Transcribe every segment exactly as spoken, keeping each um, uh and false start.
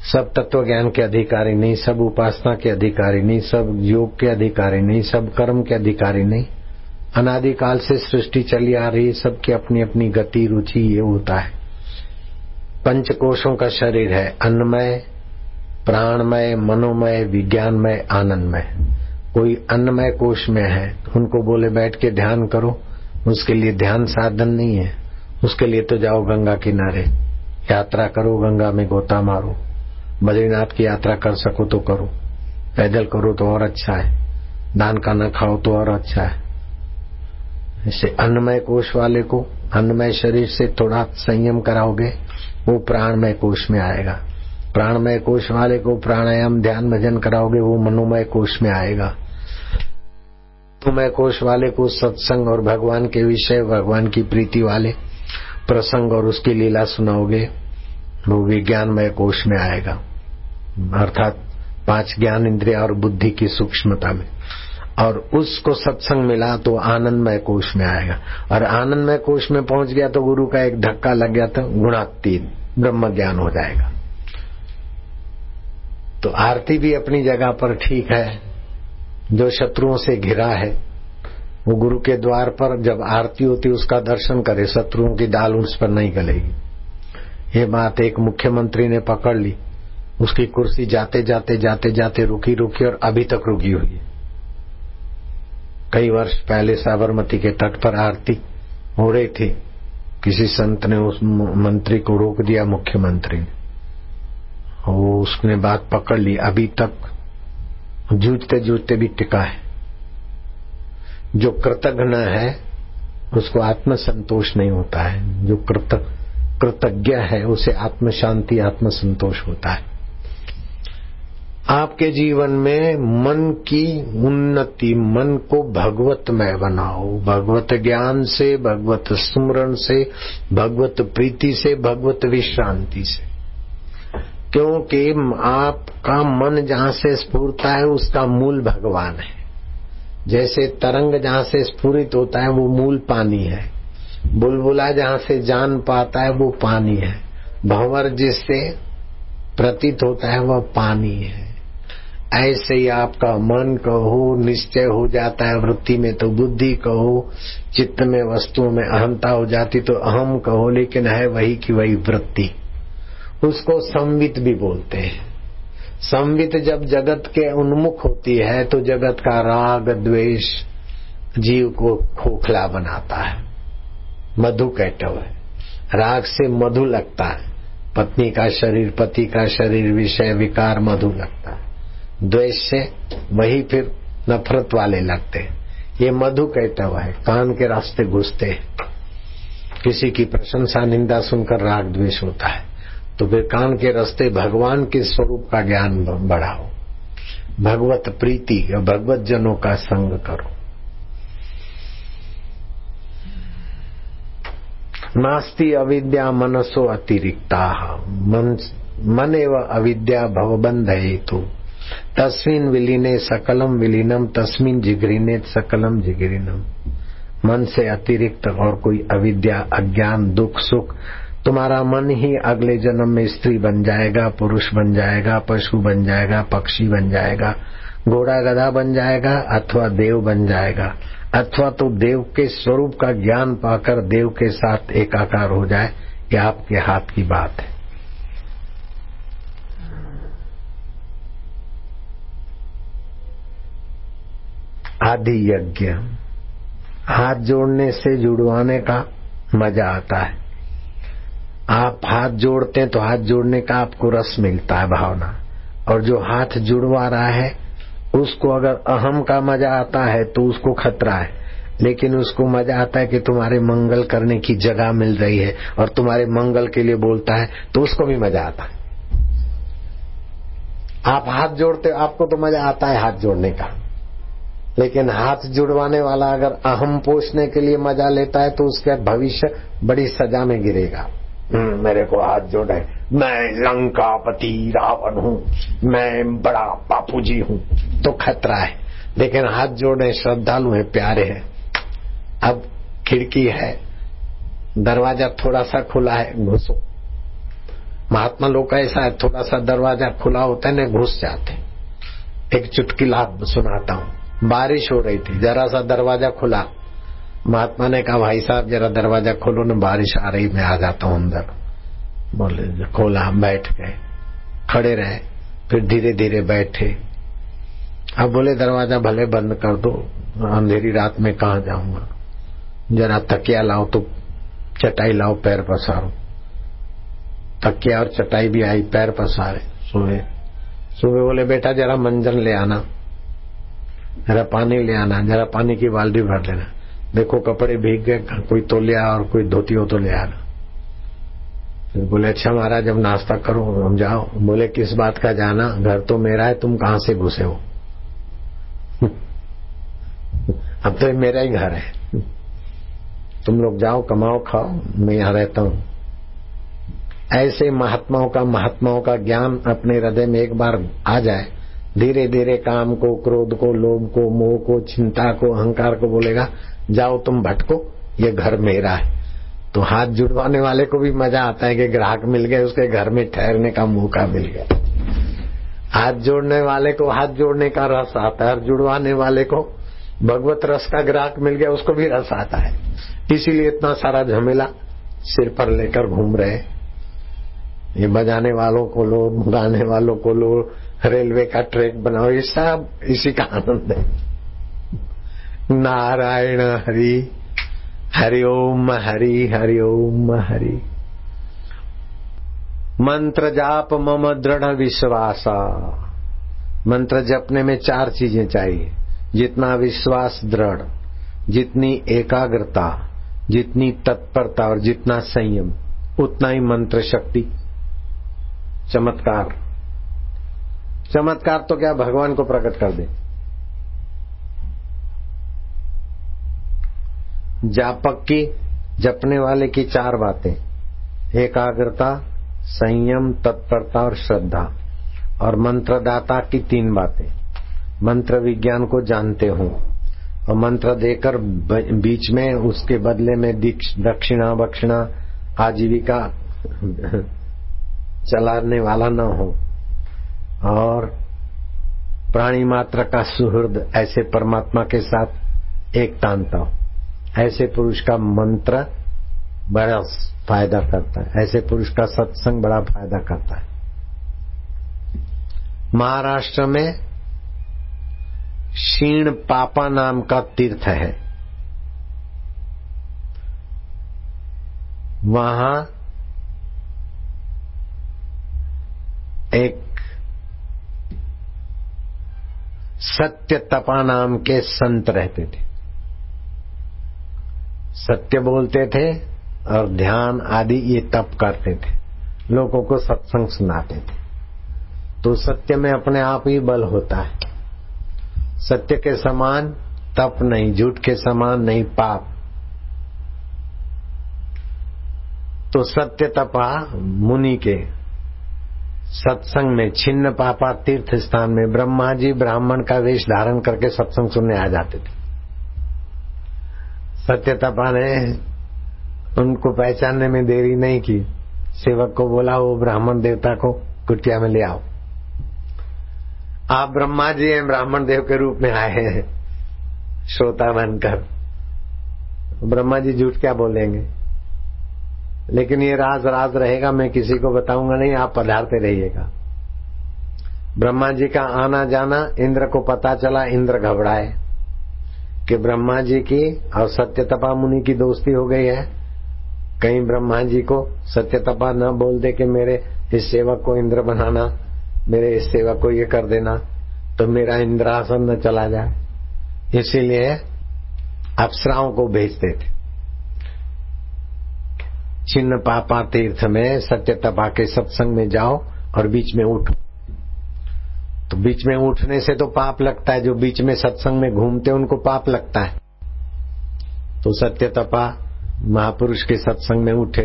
सब तत्व ज्ञान के अधिकारी नहीं, सब उपासना के अधिकारी नहीं, सब योग के अधिकारी नहीं, सब कर्म के अधिकारी नहीं। अनादिकाल से सृष्टि चली आ रही, सबकी अपनी अपनी गति रुचि ये होता है। पंच कोशों का शरीर है, अन्नमय, प्राणमय, मनोमय, विज्ञानमय, आनंदमय। कोई अन्नमय कोश में है, उनको बोले बैठ के ध्यान करो, उसके लिए ध्यान साधन नहीं है। उसके लिए तो जाओ गंगा किनारे, यात्रा करो, गंगा में गोता मारो, बद्रीनाथ की यात्रा कर सको तो करो, पैदल करो तो और अच्छा है, दान का न खाओ तो और अच्छा है। इससे अन्नमय कोश वाले को अन्नमय शरीर से थोड़ा संयम कराओगे, वो प्राणमय कोश में आएगा। प्राणमय कोश वाले को प्राणायाम ध्यान भजन कराओगे, वो मनोमय कोश में आएगा। मनोमय कोश वाले को सत्संग और भगवान के विषय, भगवान की प्रीति वाले प्रसंग और उसकी लीला सुनाओगे, वो विज्ञानमय कोश में आएगा, अर्थात पांच ज्ञान इंद्रिय और बुद्धि की सूक्ष्मता में। और उसको सत्संग मिला तो आनंदमय कोश में आएगा। और आनंदमय कोश में पहुंच गया तो गुरु का एक धक्का लग गया तो गुणातीत ब्रह्म ज्ञान हो जाएगा। तो आरती भी अपनी जगह पर ठीक है। जो शत्रुओं से घिरा है वो गुरु के द्वार पर जब आरती होती उसका दर्शन करे, शत्रुओं की दाल उस पर नहीं गलेगी। ये बात एक मुख्यमंत्री ने पकड़ ली, उसकी कुर्सी जाते जाते जाते जाते रुकी रुकी और अभी तक रुकी हुई है। कई वर्ष पहले साबरमती के तट पर आरती हो रही थी, किसी संत ने उस मंत्री को रोक दिया, मुख्यमंत्री ने, वो उसने बात पकड़ ली, अभी तक जूझते जूझते भी टिका है। जो कृतघ्न है उसको आत्म संतोष नहीं होता है, जो कृत कृतज्ञ है उसे आत्म शांति आत्म संतोष होता है। आपके जीवन में मन की उन्नति, मन को भगवतमय बनाओ, भगवत ज्ञान से, भगवत स्मरण से, भगवत प्रीति से, भगवत विश्रांति से। क्योंकि आपका मन जहां से स्फूर्ता है उसका मूल भगवान है। जैसे तरंग जहां से स्फुरित होता है वो मूल पानी है, बुलबुला जहां से जान पाता है वो पानी है, भंवर जिससे प्रतीत होता है वह पानी है। ऐसे ही आपका मन कहो निश्चय हो जाता है, वृत्ति में तो बुद्धि कहो, चित्त में वस्तुओं में अहंता हो जाती तो अहम कहो, लेकिन है वही की वही वृत्ति। उसको संवित भी बोलते हैं। संवित जब जगत के उन्मुख होती है तो जगत का राग द्वेष जीव को खोखला बनाता है। मधु कैटव है, राग से मधु लगता है, पत्नी का शरीर, पति का शरीर, विषय विकार मधु लगता है। द्वेष से वही फिर नफरत वाले लगते हैं। ये मधु कैटव है, कान के रास्ते घुसते हैं। किसी की प्रशंसा निंदा सुनकर राग द्वेष होता है, तो फिर कान के रास्ते भगवान के स्वरूप का ज्ञान बढ़ाओ, भगवत प्रीति और भगवत जनों का संग करो। नास्ति अविद्या मनसो अतिरिक्ता, मन मन एव अविद्या भवबंध हेतु, तस्मिन् विलीने सकलम विलीनम, तस्मिन् जिगरीने सकलम जिगरीनम। मन से अतिरिक्त और कोई अविद्या, अज्ञान, दुख, सुख, तुम्हारा मन ही अगले जन्म में स्त्री बन जाएगा, पुरुष बन जाएगा, पशु बन जाएगा, पक्षी बन जाएगा, घोड़ा गधा बन जाएगा, अथवा देव बन जाएगा, अथवा तो देव के स्वरूप का ज्ञान पाकर देव के साथ एकाकार हो जाए। ये आपके हाथ की बात है। आदि यज्ञ, हाथ जोड़ने से जुड़वाने का मजा आता है। आप हाथ जोड़ते हैं तो हाथ जोड़ने का आपको रस मिलता है, भावना। और जो हाथ जुड़वा रहा है उसको अगर अहम का मजा आता है तो उसको खतरा है, लेकिन उसको मजा आता है कि तुम्हारे मंगल करने की जगह मिल रही है और तुम्हारे मंगल के लिए बोलता है, तो उसको भी मजा आता है। आप हाथ जोड़ते, आपको तो मजा आता है हाथ जोड़ने का, लेकिन हाथ जुड़वाने वाला अगर अहम पोषने के लिए मजा लेता है तो उसका भविष्य बड़ी सजा में गिरेगा। मेरे को हाथ जोड़े, मैं लंकापति रावण हूँ, मैं बड़ा बापूजी हूँ, तो खतरा है। लेकिन हाथ जोड़े, श्रद्धालु है, प्यारे हैं। अब खिड़की है, दरवाजा थोड़ा सा खुला है, घुसो, महात्मा लोग का ऐसा है, थोड़ा सा दरवाजा खुला होता है ना, घुस जाते। एक चुटकुला सुनाता हूँ। बारिश हो रही थी, जरा सा दरवाजा खुला, महात्मा ने कहा भाई साहब जरा दरवाजा खोलो ना, बारिश आ रही, मैं आ जाता हूँ अंदर। बोले खोला, बैठ गए, खड़े रहे, फिर धीरे धीरे बैठे। अब बोले दरवाजा भले बंद कर दो, अंधेरी रात में कहाँ जाऊंगा, जरा तकिया लाओ तो चटाई लाओ, पैर पसारो। तकिया और चटाई भी आई, पैर पसारे, सोए। सुबह बोले बेटा जरा मंजन ले आना, जरा पानी ले आना, जरा पानी की बाल्टी भर लेना, देखो कपड़े भीग गए, कोई तौलिया और कोई धोती हो तो ले आना। फिर बोले अच्छा महाराज अब नाश्ता करो, हम जाओ। बोले किस बात का जाना, घर तो मेरा है, तुम कहाँ से घुसे हो? अब तो ये मेरा ही घर है, तुम लोग जाओ कमाओ खाओ, मैं यहाँ रहता हूँ। ऐसे महात्माओं का महात्माओं का ज्ञान अपने हृदय में एक बार आ जाए, धीरे धीरे काम को, क्रोध को, लोभ को, मोह को, चिंता को, अहंकार को बोलेगा जाओ तुम भटको, ये घर मेरा है। तो हाथ जुड़वाने वाले को भी मजा आता है कि ग्राहक मिल गए, उसके घर में ठहरने का मौका मिल गया। हाथ जोड़ने वाले को हाथ जोड़ने का रस आता है, और जुड़वाने वाले को भगवत रस का ग्राहक मिल गया, उसको भी रस आता है। इसीलिए इतना सारा झमेला सिर पर लेकर घूम रहे। ये बजाने वालों को लो, गाने वालों को लो, रेलवे का ट्रैक बनाओ, ये सब इसी का आनंद है। नारायण हरि, हरि ओम हरि, हरि ओम हरि। मंत्र जाप मम दृढ़ विश्वासा। मंत्र जपने में चार चीजें चाहिए, जितना विश्वास दृढ़, जितनी एकाग्रता, जितनी तत्परता और जितना संयम, उतना ही मंत्र शक्ति। चमत्कार, चमत्कार तो क्या भगवान को प्रकट कर दे। जापक की, जपने वाले की चार बातें, एकाग्रता, संयम, तत्परता और श्रद्धा। और मंत्रदाता की तीन बातें, मंत्र विज्ञान को जानते हो, और मंत्र देकर बीच में उसके बदले में दक्षिणा बक्षिणा आजीविका चलाने वाला न हो, और प्राणी मात्र का सुहृद, ऐसे परमात्मा के साथ एक तानता हो। ऐसे पुरुष का मंत्र बड़ा फायदा करता है, ऐसे पुरुष का सत्संग बड़ा फायदा करता है। महाराष्ट्र में क्षीण पापा नाम का तीर्थ है, वहां एक सत्य तपा नाम के संत रहते थे। सत्य बोलते थे और ध्यान आदि ये तप करते थे, लोगों को सत्संग सुनाते थे। तो सत्य में अपने आप ही बल होता है। सत्य के समान तप नहीं, झूठ के समान नहीं पाप। तो सत्य तपा मुनि के सत्संग में छिन्न पापा तीर्थ स्थान में ब्रह्मा जी ब्राह्मण का वेश धारण करके सत्संग सुनने आ जाते थे। सत्य तपा ने उनको पहचानने में देरी नहीं की, सेवक को बोला वो ब्राह्मण देवता को कुटिया में ले आओ। आप ब्रह्मा जी हैं, ब्राह्मण देव के रूप में आए हैं श्रोता बनकर। ब्रह्मा जी झूठ क्या बोलेंगे, लेकिन ये राज राज रहेगा, मैं किसी को बताऊंगा नहीं, आप पधारते रहिएगा। ब्रह्मा जी का आना जाना इंद्र को पता चला, इंद्र घबराए कि ब्रह्मा जी की और सत्यतपा मुनि की दोस्ती हो गई है। कहीं ब्रह्मा जी को सत्यतपा न बोल दे कि मेरे इस सेवक को इंद्र बनाना, मेरे इस सेवक को ये कर देना, तो मेरा इंद्रासन न चला जाए। इसीलिए अप्सराओं को भेजते थे। छिन्न पापा तीर्थ में सत्यतपा के सत्संग में जाओ और बीच में उठो। तो बीच में उठने से तो पाप लगता है, जो बीच में सत्संग में घूमते उनको पाप लगता है। तो सत्यतपा महापुरुष के सत्संग में उठे,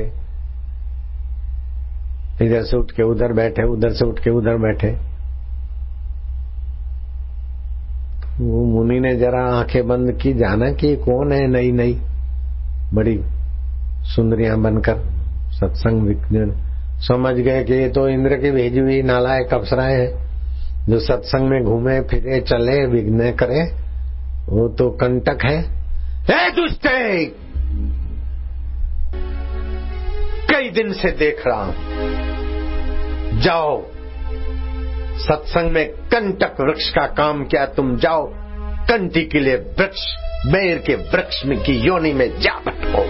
इधर से उठ के उधर बैठे, उधर से उठ के उधर बैठे। वो मुनि ने जरा आंखें बंद की, जाना कि कौन है नई नई बड़ी सुंदरियां बनकर सत्संग विज्ञान समझ गए कि ये तो इंद्र की भेजी हुई नालायक अप्सराएं हैं, जो सत्संग में घूमे फिरे चले विघ्न करे, वो तो कंटक है। हे दुष्टे, कई दिन से देख रहा हूं, जाओ सत्संग में कंटक वृक्ष का काम क्या, तुम जाओ कंटी के लिए वृक्ष, बेर के वृक्ष में की योनि में जा बैठो।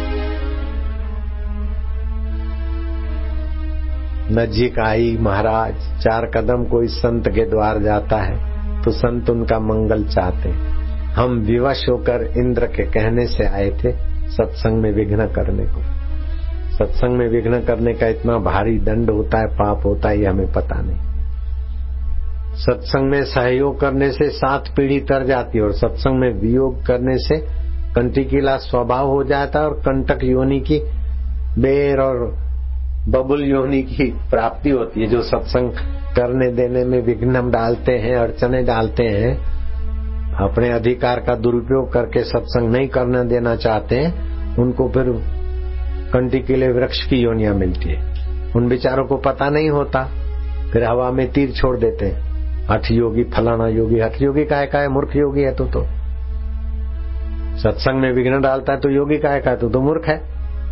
नजीक आई महाराज, चार कदम कोई संत के द्वार जाता है तो संत उनका मंगल चाहते। हम विवश होकर इंद्र के कहने से आए थे सत्संग में विघ्न करने को। सत्संग में विघ्न करने का इतना भारी दंड होता है, पाप होता है, ये हमें पता नहीं। सत्संग में सहयोग करने से सात पीढ़ी तर जाती है और सत्संग में वियोग करने से कंटिकीला स्वभाव हो जाता है और कंटक योनि की, बेर और बबुल योनि की प्राप्ति होती है। जो सत्संग करने देने में विघ्न डालते हैं, अड़चने डालते हैं, अपने अधिकार का दुरुपयोग करके सत्संग नहीं करने देना चाहते हैं, उनको फिर कंटिकीले वृक्ष की योनियां मिलती है। उन बेचारों को पता नहीं होता, फिर हवा में तीर छोड़ देते हैं। हठ योगी फलाना योगी, हठ योगी काय का है, मूर्ख योगी है तू तो, सत्संग में विघ्न डालता है तो योगी काय का है, तू तो मूर्ख है।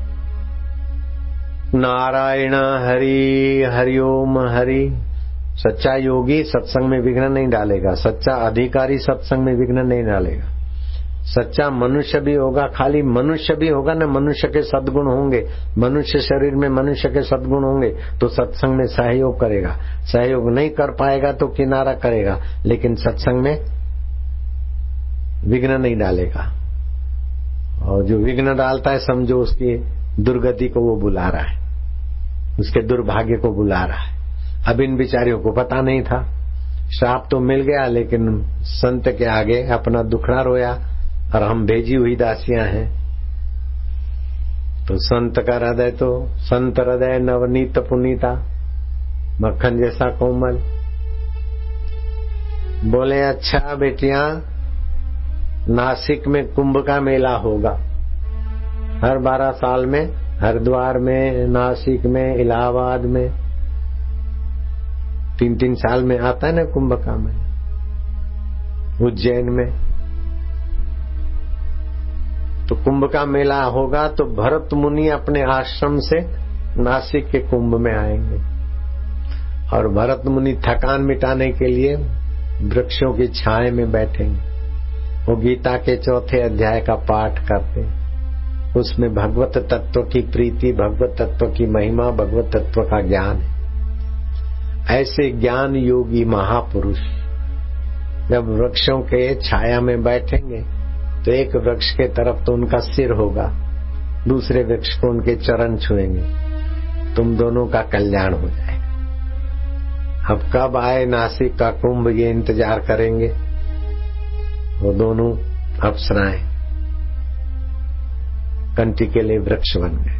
नारायण हरि हरिओम हरि। सच्चा योगी सत्संग में विघ्न नहीं डालेगा, सच्चा अधिकारी सत्संग में विघ्न नहीं डालेगा। सच्चा मनुष्य भी होगा, खाली मनुष्य भी होगा न, मनुष्य के सद्गुण होंगे, मनुष्य शरीर में मनुष्य के सद्गुण होंगे तो सत्संग में सहयोग करेगा। सहयोग नहीं कर पाएगा तो किनारा करेगा, लेकिन सत्संग में विघ्न नहीं डालेगा। और जो विघ्न डालता है समझो उसकी दुर्गति को वो बुला रहा है, उसके दुर्भाग्य को बुला रहा है। अब इन बिचारियों को पता नहीं था, श्राप तो मिल गया, लेकिन संत के आगे अपना दुखड़ा रोया और हम भेजी हुई दासियां हैं। तो संत का हृदय तो संत हृदय नवनीत पुनीता, मक्खन जैसा कोमल। बोले अच्छा बेटियां, नासिक में कुंभ का मेला होगा हर बारह साल में, हरिद्वार में, नासिक में, इलाहाबाद में, तीन तीन साल में आता है ना कुंभ का मेला, उज्जैन में। तो कुंभ का मेला होगा तो भरत मुनि अपने आश्रम से नासिक के कुंभ में आएंगे और भरत मुनि थकान मिटाने के लिए वृक्षों की छाए में बैठेंगे। वो गीता के चौथे अध्याय का पाठ करते हैं, उसमें भगवत तत्व की प्रीति, भगवत तत्व की महिमा, भगवत तत्व का ज्ञान है। ऐसे ज्ञान योगी महापुरुष जब वृक्षों के छाया में बैठेंगे तो एक वृक्ष के तरफ तो उनका सिर होगा, दूसरे वृक्ष को उनके चरण छुएंगे, तुम दोनों का कल्याण हो जाएगा। अब कब आए नासिक का कुंभ, ये इंतजार करेंगे। वो दोनों अप्सराएं कंटी के लिए वृक्ष बन गए।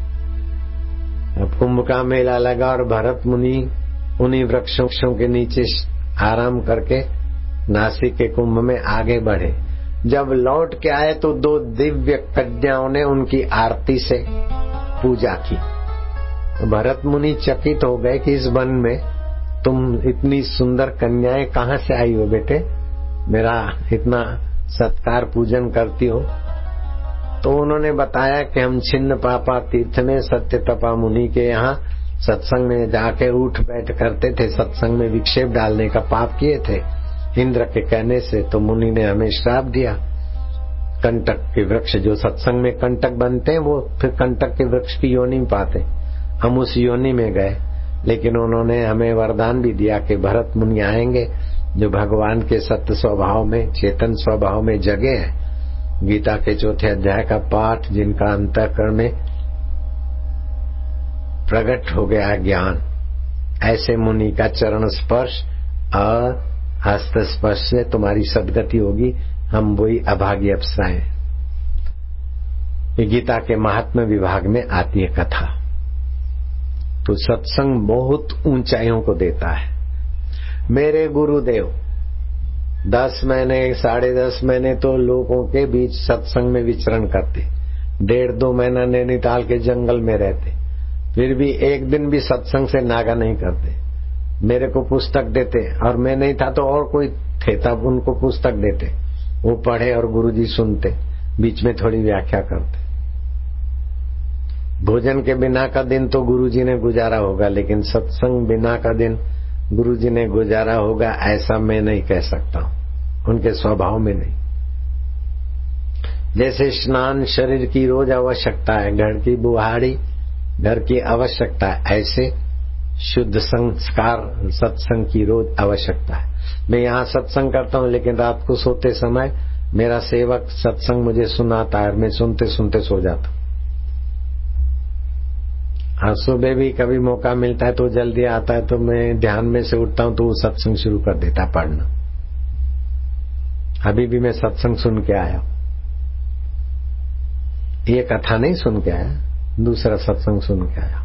अब कुंभ का मेला लगा और भरत मुनि उन्हीं वृक्षों के नीचे आराम करके नासिक के कुंभ में आगे बढ़े। जब लौट के आए तो दो दिव्य कन्याओं ने उनकी आरती से पूजा की। भरत मुनि चकित हो गए कि इस वन में तुम इतनी सुंदर कन्याएं कहाँ से आई हो बेटे, मेरा इतना सत्कार पूजन करती हो। तो उन्होंने बताया कि हम छिन्न पापा तीर्थ में सत्य तपा मुनि के यहाँ सत्संग में जाके उठ बैठ करते थे, सत्संग में विक्षेप डालने का पाप किए थे इंद्र के कहने से। तो मुनि ने हमें श्राप दिया। कंटक के वृक्ष जो सत्संग में कंटक बनते हैं वो फिर कंटक के वृक्ष की योनि में पाते। हम उस योनि में गए, लेकिन उन्होंने हमें वरदान भी दिया कि भरत मुनि आएंगे जो भगवान के सत्य स्वभाव में, चेतन स्वभाव में जगे हैं। गीता के चौथे अध्याय का पाठ जिनका अंतःकरण में प्रकट हो गया ज्ञान, ऐसे मुनि का चरण स्पर्श और हस्त स्पर्श से तुम्हारी सदगति होगी। हम वही अभागी अप्सराएं। गीता के महात्म्य विभाग में आती है कथा। तो सत्संग बहुत ऊंचाइयों को देता है। मेरे गुरुदेव दस महीने साढ़े दस महीने तो लोगों के बीच सत्संग में विचरण करते, डेढ़ दो महीना नैनीताल के जंगल में रहते, फिर भी एक दिन भी सत्संग से नागा नहीं करते। मेरे को पुस्तक देते और मैं नहीं था तो और कोई थे, तब उनको पुस्तक देते, वो पढ़े और गुरुजी सुनते, बीच में थोड़ी व्याख्या करते। भोजन के बिना का दिन तो गुरुजी ने गुजारा होगा, लेकिन सत्संग बिना का दिन गुरुजी ने गुजारा होगा ऐसा मैं नहीं कह सकता हूं, उनके स्वभाव में नहीं। जैसे स्नान शरीर की रोज आवश्यकता है, घर की बुहारी घर की आवश्यकता है, ऐसे शुद्ध संस्कार सत्संग की रोज आवश्यकता है। मैं यहाँ सत्संग करता हूँ, लेकिन रात को सोते समय मेरा सेवक सत्संग मुझे सुनाता है और मैं सुनते सुनते सो जाता हूँ। हाँ, सुबह भी कभी मौका मिलता है तो जल्दी आता है, तो मैं ध्यान में से उठता हूँ तो वो सत्संग शुरू कर देता है पढ़ना। अभी भी मैं सत्संग सुन के आया, ये कथा नहीं सुन के आया, दूसरा सत्संग सुन के आया।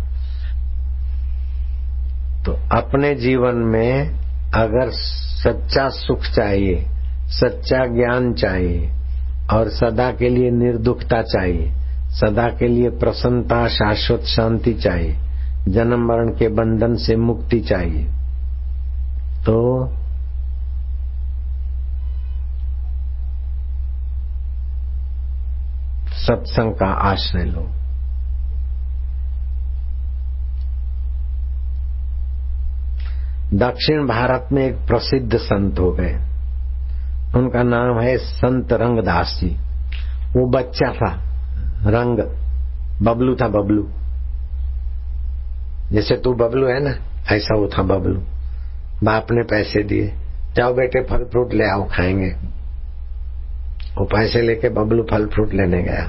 तो अपने जीवन में अगर सच्चा सुख चाहिए, सच्चा ज्ञान चाहिए और सदा के लिए निर्दुखता चाहिए, सदा के लिए प्रसन्नता शाश्वत शांति चाहिए, जन्म मरण के बंधन से मुक्ति चाहिए, तो सत्संग का आश्रय लो। दक्षिण भारत में एक प्रसिद्ध संत हो गए, उनका नाम है संत रंगदास जी। वो बच्चा था, रंग बबलू था, बबलू जैसे तू बबलू है ना, ऐसा वो था बबलू। बाप ने पैसे दिए, जाओ बेटे फल फ्रूट ले आओ खाएंगे। वो पैसे लेके बबलू फल फ्रूट लेने गया।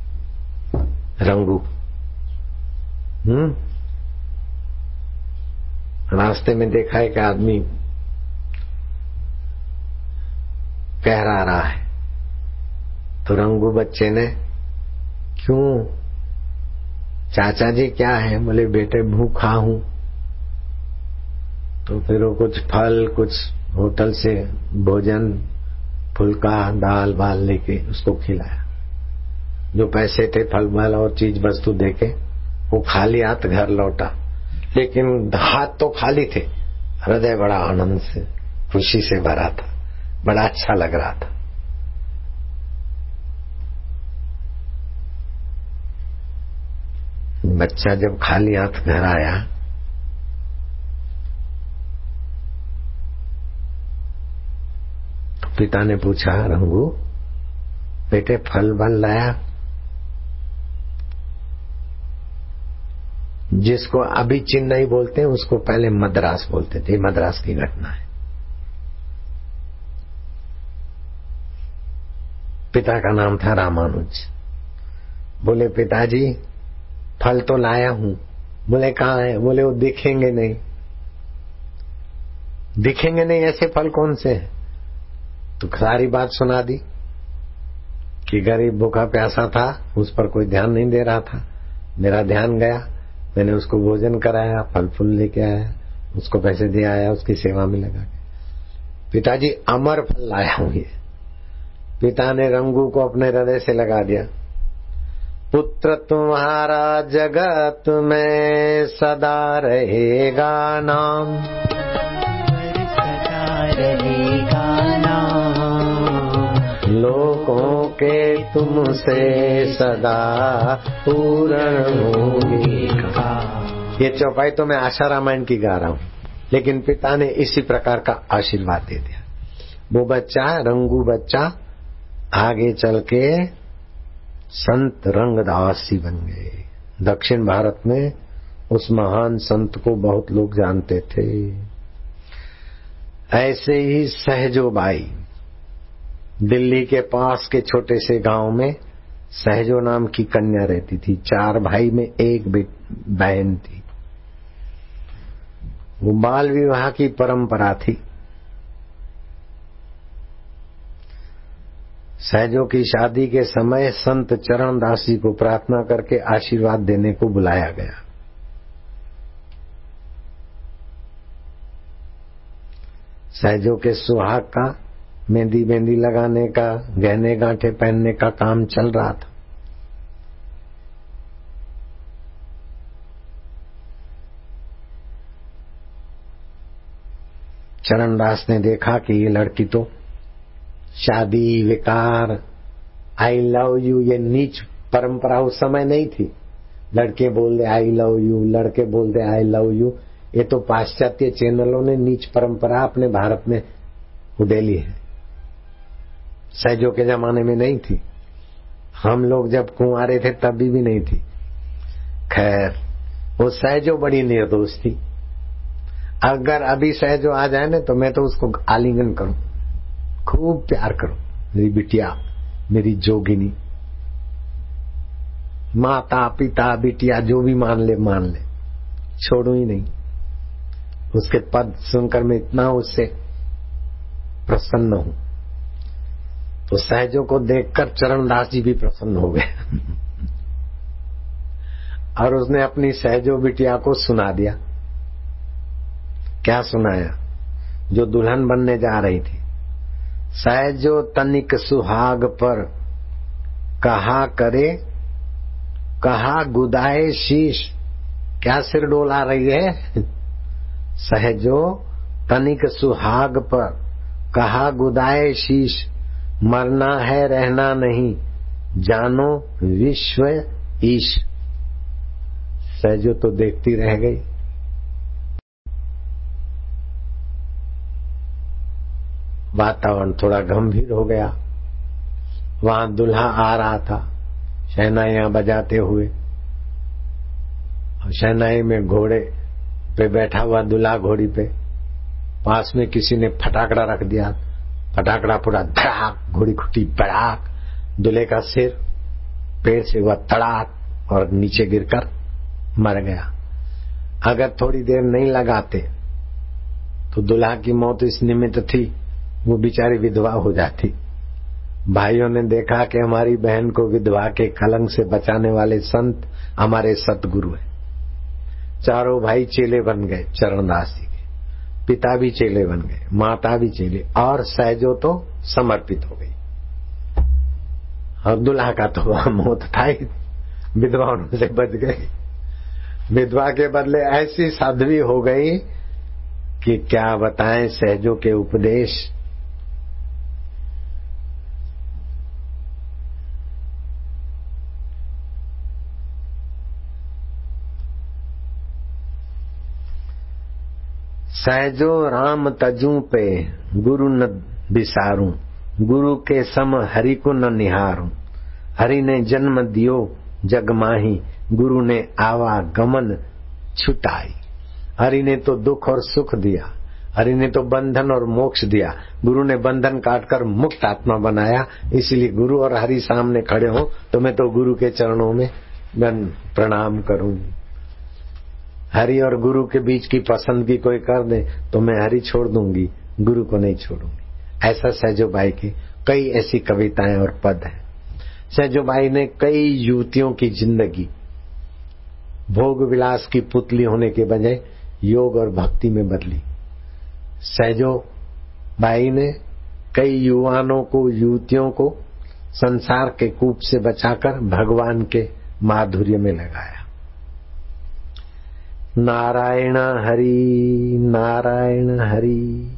रंगू हम्म रास्ते में देखा एक आदमी कहरा रहा है, तो रंगू बच्चे ने, क्यों चाचा जी क्या है? बोले बेटे भूखा हूं। तो फिर वो कुछ फल, कुछ होटल से भोजन, फुल्का दाल बाल लेके उसको खिलाया। जो पैसे थे फल फल और चीज वस्तु देके वो खाली हाथ घर लौटा, लेकिन हाथ तो खाली थे, हृदय बड़ा आनंद से खुशी से भरा था, बड़ा अच्छा लग रहा था। बच्चा जब खाली हाथ घर आया तो पिता ने पूछा, रंगू बेटे फल बल लाया? जिसको अभी चेन्नई बोलते हैं उसको पहले मद्रास बोलते थे, मद्रास की घटना है। पिता का नाम था रामानुज। बोले पिताजी फल तो लाया हूं। बोले कहाँ है? बोले वो दिखेंगे नहीं। दिखेंगे नहीं ऐसे फल कौन से हैं? तो सारी बात सुना दी कि गरीब भूखा प्यासा था, उस पर कोई ध्यान नहीं दे रहा था, मेरा ध्यान गया, मैंने उसको भोजन कराया, फल फूल लेके आया, उसको पैसे दे आया, उसकी सेवा में लगा के। पिताजी अमर फल लाया हूं ये। पिता ने रंगू को अपने हृदय से लगा दिया। पुत्र तुम्हारा जगत में सदा रहेगा नाम, सदा रहेगा नाम, लोगों के तुमसे सदा पूर्ण होगा। ये चौपाई तो मैं आशा रामायण की गा रहा हूं, लेकिन पिता ने इसी प्रकार का आशीर्वाद दे दिया। वो बच्चा, रंगू बच्चा, आगे चल के संत रंगदास जी बन गए। दक्षिण भारत में उस महान संत को बहुत लोग जानते थे। ऐसे ही सहजोबाई, दिल्ली के पास के छोटे से गांव में सहजो नाम की कन्या रहती थी। चार भाई में एक बहन थी। वो बाल विवाह की परंपरा थी। सहजो की शादी के समय संत चरणदास जी को प्रार्थना करके आशीर्वाद देने को बुलाया गया। सहजो के सुहाग का मेहंदी मेहंदी लगाने का, गहने गांठे पहनने का काम चल रहा था। चरणदास ने देखा कि ये लड़की तो शादी विकार आई लव यू ये नीच परंपरा उस समय नहीं थी। लड़के बोल दे आई लव यू, लड़के बोल दे आई लव यू, ये तो पाश्चात्य चैनलों ने नीच परंपरा अपने भारत में उड़ेली है, सहजों के जमाने में नहीं थी। हम लोग जब कुंवारे थे तभी भी नहीं थी। खैर वो सहजो बड़ी निर्दोष थी। अगर अभी सहजो आ जाए ना तो मैं तो उसको आलिंगन करूं, खूब प्यार करूं, मेरी बिटिया, मेरी जोगिनी, माता पिता बिटिया जो भी मान ले मान ले, छोड़ू ही नहीं। उसके पद सुनकर मैं इतना उससे प्रसन्न हूं। तो सहजों को देखकर चरणदास जी भी प्रसन्न हो गए और उसने अपनी सहजो बिटिया को सुना दिया। क्या सुनाया? जो दुल्हन बनने जा रही थी, सहजो तनिक सुहाग पर कहा करे, कहा गुदाए शीश। क्या सिर डोला रही है? सहजो तनिक सुहाग पर कहा गुदाए शीश, मरना है रहना नहीं, जानो विश्व ईश। सहजो तो देखती रह गई। वातावरण थोड़ा गंभीर हो गया। वहां दूल्हा आ रहा था शहनाइयां बजाते हुए, और शहनाई में घोड़े पे बैठा हुआ दूल्हा घोड़ी पे, पास में किसी ने फटाकड़ा रख दिया। फटाकड़ा पूरा धड़ाक, घोड़ी खुटी बड़ाक, दूल्हे का सिर पेड़ से हुआ तड़ाक और नीचे गिरकर मर गया। अगर थोड़ी देर नहीं लगाते तो दूल्हा की मौत इस निमित्त थी, वो बेचारी विधवा हो जाती। भाइयों ने देखा कि हमारी बहन को विधवा के कलंक से बचाने वाले संत हमारे सतगुरु हैं। चारों भाई चेले बन गए चरणदास जी के, पिता भी चेले बन गए, माता भी चेले, और सहजो तो समर्पित हो गई। और दूल्हा का तो मौत था ही, विधवाओं से बच गई। विधवा के बदले ऐसी साध्वी हो गई कि क्या बताएं सहजो के उपदेश। सहजो राम तजू पे गुरु न बिसारूं, गुरु के सम हरि को न निहारूं। हरि ने जन्म दियो जग माही, गुरु ने आवागमन छुटाई। हरि ने तो दुख और सुख दिया, हरि ने तो बंधन और मोक्ष दिया, गुरु ने बंधन काटकर मुक्त आत्मा बनाया। इसलिए गुरु और हरि सामने खड़े हो तो मैं तो गुरु के चरणों में प्रणाम करूंगी। हरि और गुरु के बीच की पसंदगी कोई कर दे तो मैं हरि छोड़ दूंगी, गुरु को नहीं छोड़ूंगी। ऐसा सहजोबाई की कई ऐसी कविताएं और पद हैं। सहजोबाई ने कई युवतियों की जिंदगी भोग विलास की पुतली होने के बजाय योग और भक्ति में बदली। सहजोबाई ने कई युवानों को, युवतियों को संसार के कूप से बचाकर भगवान के माधुर्य में लगाया। नारायण हरि नारायण हरि।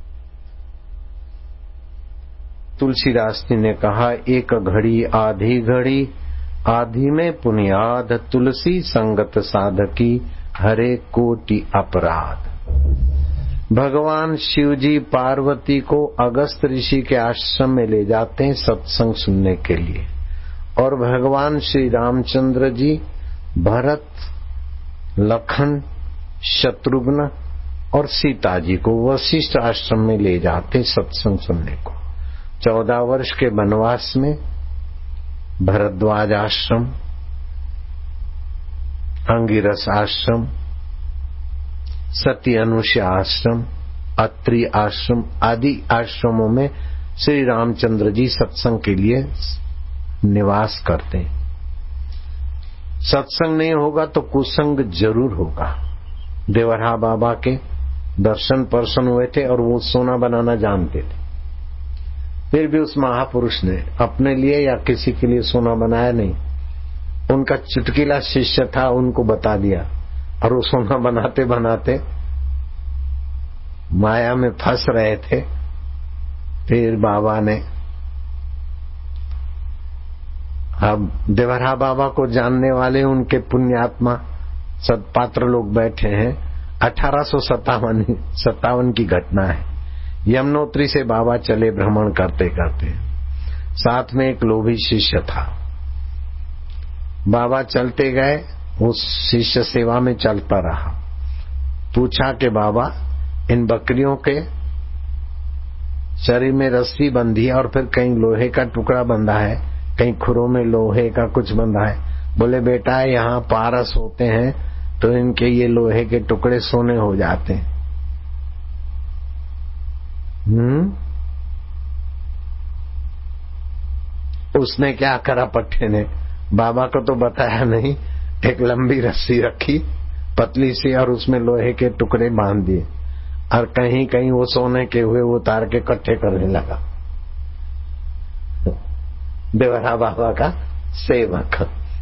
तुलसीदास जी ने कहा, एक घड़ी आधी घड़ी, आधी में पुनियाद, तुलसी संगत साधकी, हरे कोटि अपराध। भगवान शिव जी पार्वती को अगस्त ऋषि के आश्रम में ले जाते हैं सत्संग सुनने के लिए, और भगवान श्री रामचंद्र जी भरत, लखन, शत्रुघ्न और सीता जी को वशिष्ठ आश्रम में ले जाते सत्संग सुनने को। चौदह वर्ष के वनवास में भरद्वाज आश्रम, अंगिरस आश्रम, सती अनुष्या आश्रम, अत्रि आश्रम आदि आश्रमों में श्री रामचंद्र जी सत्संग के लिए निवास करते हैं। सत्संग नहीं होगा तो कुसंग जरूर होगा। देवरहा बाबा के दर्शन पर्शन हुए थे और वो सोना बनाना जानते थे, फिर भी उस महापुरुष ने अपने लिए या किसी के लिए सोना बनाया नहीं। उनका चुटकीला शिष्य था, उनको बता दिया, और वो सोना बनाते बनाते माया में फंस रहे थे। फिर बाबा ने, अब देवरा बाबा को जानने वाले उनके पुण्यात्मा सत्पात्र लोग बैठे हैं। अठारह सौ सत्तावन सत्तावन की घटना है। यमुनोत्री से बाबा चले भ्रमण करते करते, साथ में एक लोभी शिष्य था। बाबा चलते गए, उस शिष्य सेवा में चलता रहा। पूछा कि बाबा, इन बकरियों के शरीर में रस्सी बंधी है और फिर कहीं लोहे का टुकड़ा बंधा है, कहीं खुरों में लोहे का कुछ बंधा है। बोले बेटा, यहाँ पारस होते हैं तो इनके ये लोहे के टुकड़े सोने हो जाते हैं। हम्म उसने क्या करा, पट्टे ने बाबा को तो बताया नहीं, एक लंबी रस्सी रखी पतली सी और उसमें लोहे के टुकड़े बांध दिए और कहीं कहीं वो सोने के हुए वो उतार के इकट्ठे करने लगा। देवरा बाबा का सेवक।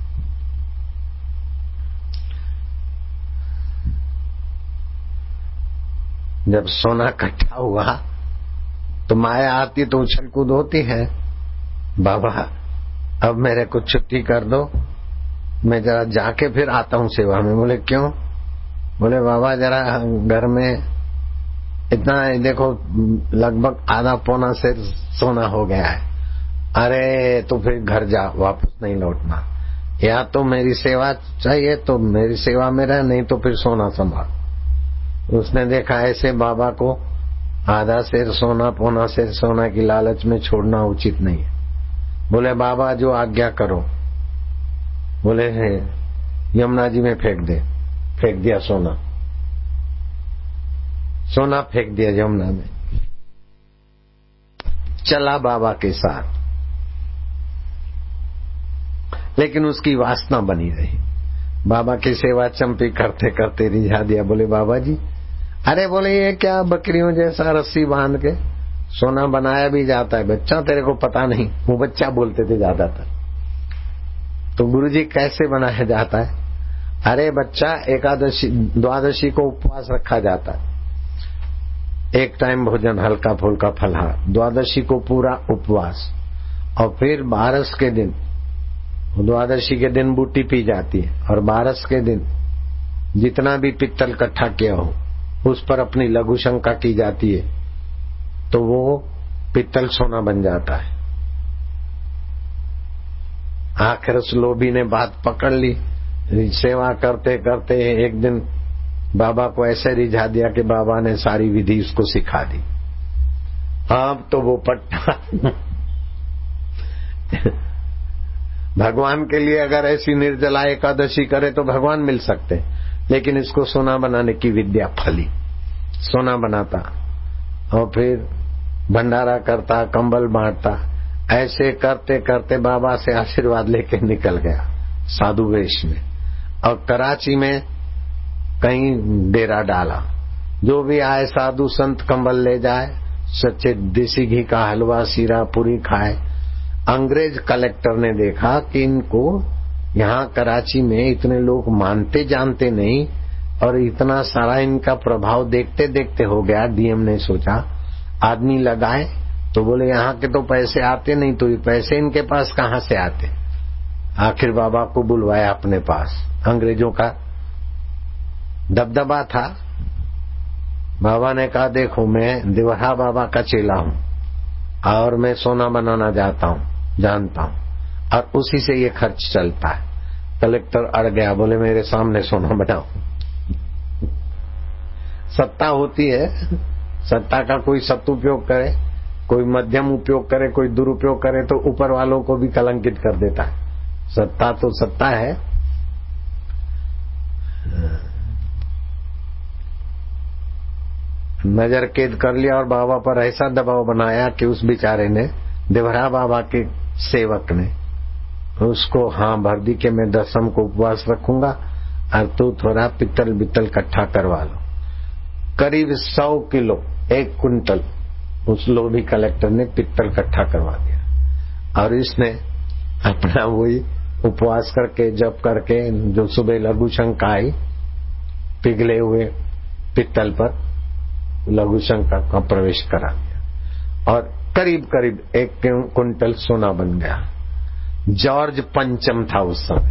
जब सोना इकट्ठा हुआ तो माया आती तो उछल कूद होती है। बाबा, अब मेरे को छुट्टी कर दो, मैं जरा जाके फिर आता हूँ सेवा में। बोले क्यों? बोले बाबा, जरा घर में इतना देखो, लगभग आधा पौना से सोना हो गया है। अरे तो फिर घर जा, वापस नहीं लौटना। या तो मेरी सेवा चाहिए तो मेरी सेवा में रह, नहीं तो फिर सोना संभाल। उसने देखा ऐसे बाबा को आधा शेर सोना पौना शेर सोना की लालच में छोड़ना उचित नहीं है। बोले बाबा, जो आज्ञा करो। बोले है यमुना जी में फेंक दे। फेंक दिया सोना, सोना फेंक दिया यमुना में। चला बाबा के साथ, लेकिन उसकी वासना बनी रही। बाबा की सेवा चंपी करते करते रिझा दिया। बोले बाबा जी, अरे बोले ये क्या बकरियों जैसा रस्सी बांध के सोना बनाया भी जाता है? बच्चा, तेरे को पता नहीं। वो बच्चा बोलते थे ज्यादातर। तो गुरुजी कैसे बनाया जाता है? अरे बच्चा, एकादशी द्वादशी को उपवास रखा जाता है, एक टाइम भोजन हल्का फुल्का फलहार, द्वादशी को पूरा उपवास, और फिर बारस के दिन, द्वादशी के दिन बूटी पी जाती है और बारस के दिन जितना भी पित्तल इकट्ठा किया हो उस पर अपनी लघु शंका की जाती है, तो वो पित्तल सोना बन जाता है। आखिर उस लोभी ने बात पकड़ ली। सेवा करते करते एक दिन बाबा को ऐसे रिझा दिया कि बाबा ने सारी विधि उसको सिखा दी। अब तो वो पट्टा भगवान के लिए अगर ऐसी निर्जला एकादशी करे तो भगवान मिल सकते, लेकिन इसको सोना बनाने की विद्या फली। सोना बनाता और फिर भंडारा करता, कंबल बांटता। ऐसे करते करते बाबा से आशीर्वाद लेके निकल गया साधु वेश में, और कराची में कहीं डेरा डाला। जो भी आए साधु संत कंबल ले जाए, सच्चे देसी घी का हलवा सीरा पूरी खाए। अंग्रेज कलेक्टर ने देखा कि इनको यहाँ कराची में इतने लोग मानते जानते नहीं और इतना सारा इनका प्रभाव देखते देखते हो गया। डीएम ने सोचा आदमी लगाए, तो बोले यहाँ के तो पैसे आते नहीं, तो ये पैसे इनके पास कहाँ से आते? आखिर बाबा को बुलवाया अपने पास। अंग्रेजों का दबदबा था। बाबा ने कहा देखो, मैं देवरा बाबा का चेला हूँ और मैं सोना बनाना जाता हूँ, जानता हूँ, और उसी से ये खर्च चलता है। कलेक्टर अड़ गया, बोले मेरे सामने सोना बनाओ। सत्ता होती है, सत्ता का कोई सदुपयोग करे, कोई मध्यम उपयोग करे, कोई दुरुपयोग करे तो ऊपर वालों को भी कलंकित कर देता है। सत्ता तो सत्ता है। नजर कैद कर लिया और बाबा पर ऐसा दबाव बनाया कि उस बेचारे ने, देवरा बाबा के सेवक ने उसको हाँ भर दी कि मैं दसम को उपवास रखूंगा और तू थोड़ा पित्तल बित्तल इकट्ठा करवा लो। करीब सौ किलो, एक कुंटल उस लोभी कलेक्टर ने पित्तल इकट्ठा करवा दिया। और इसने अपना वही उपवास करके जप करके, जो सुबह लघु शंका आई पिघले हुए पित्तल पर, लघु शंका का प्रवेश करा दिया और करीब करीब एक कुंटल सोना बन गया। जॉर्ज पंचम था उस समय,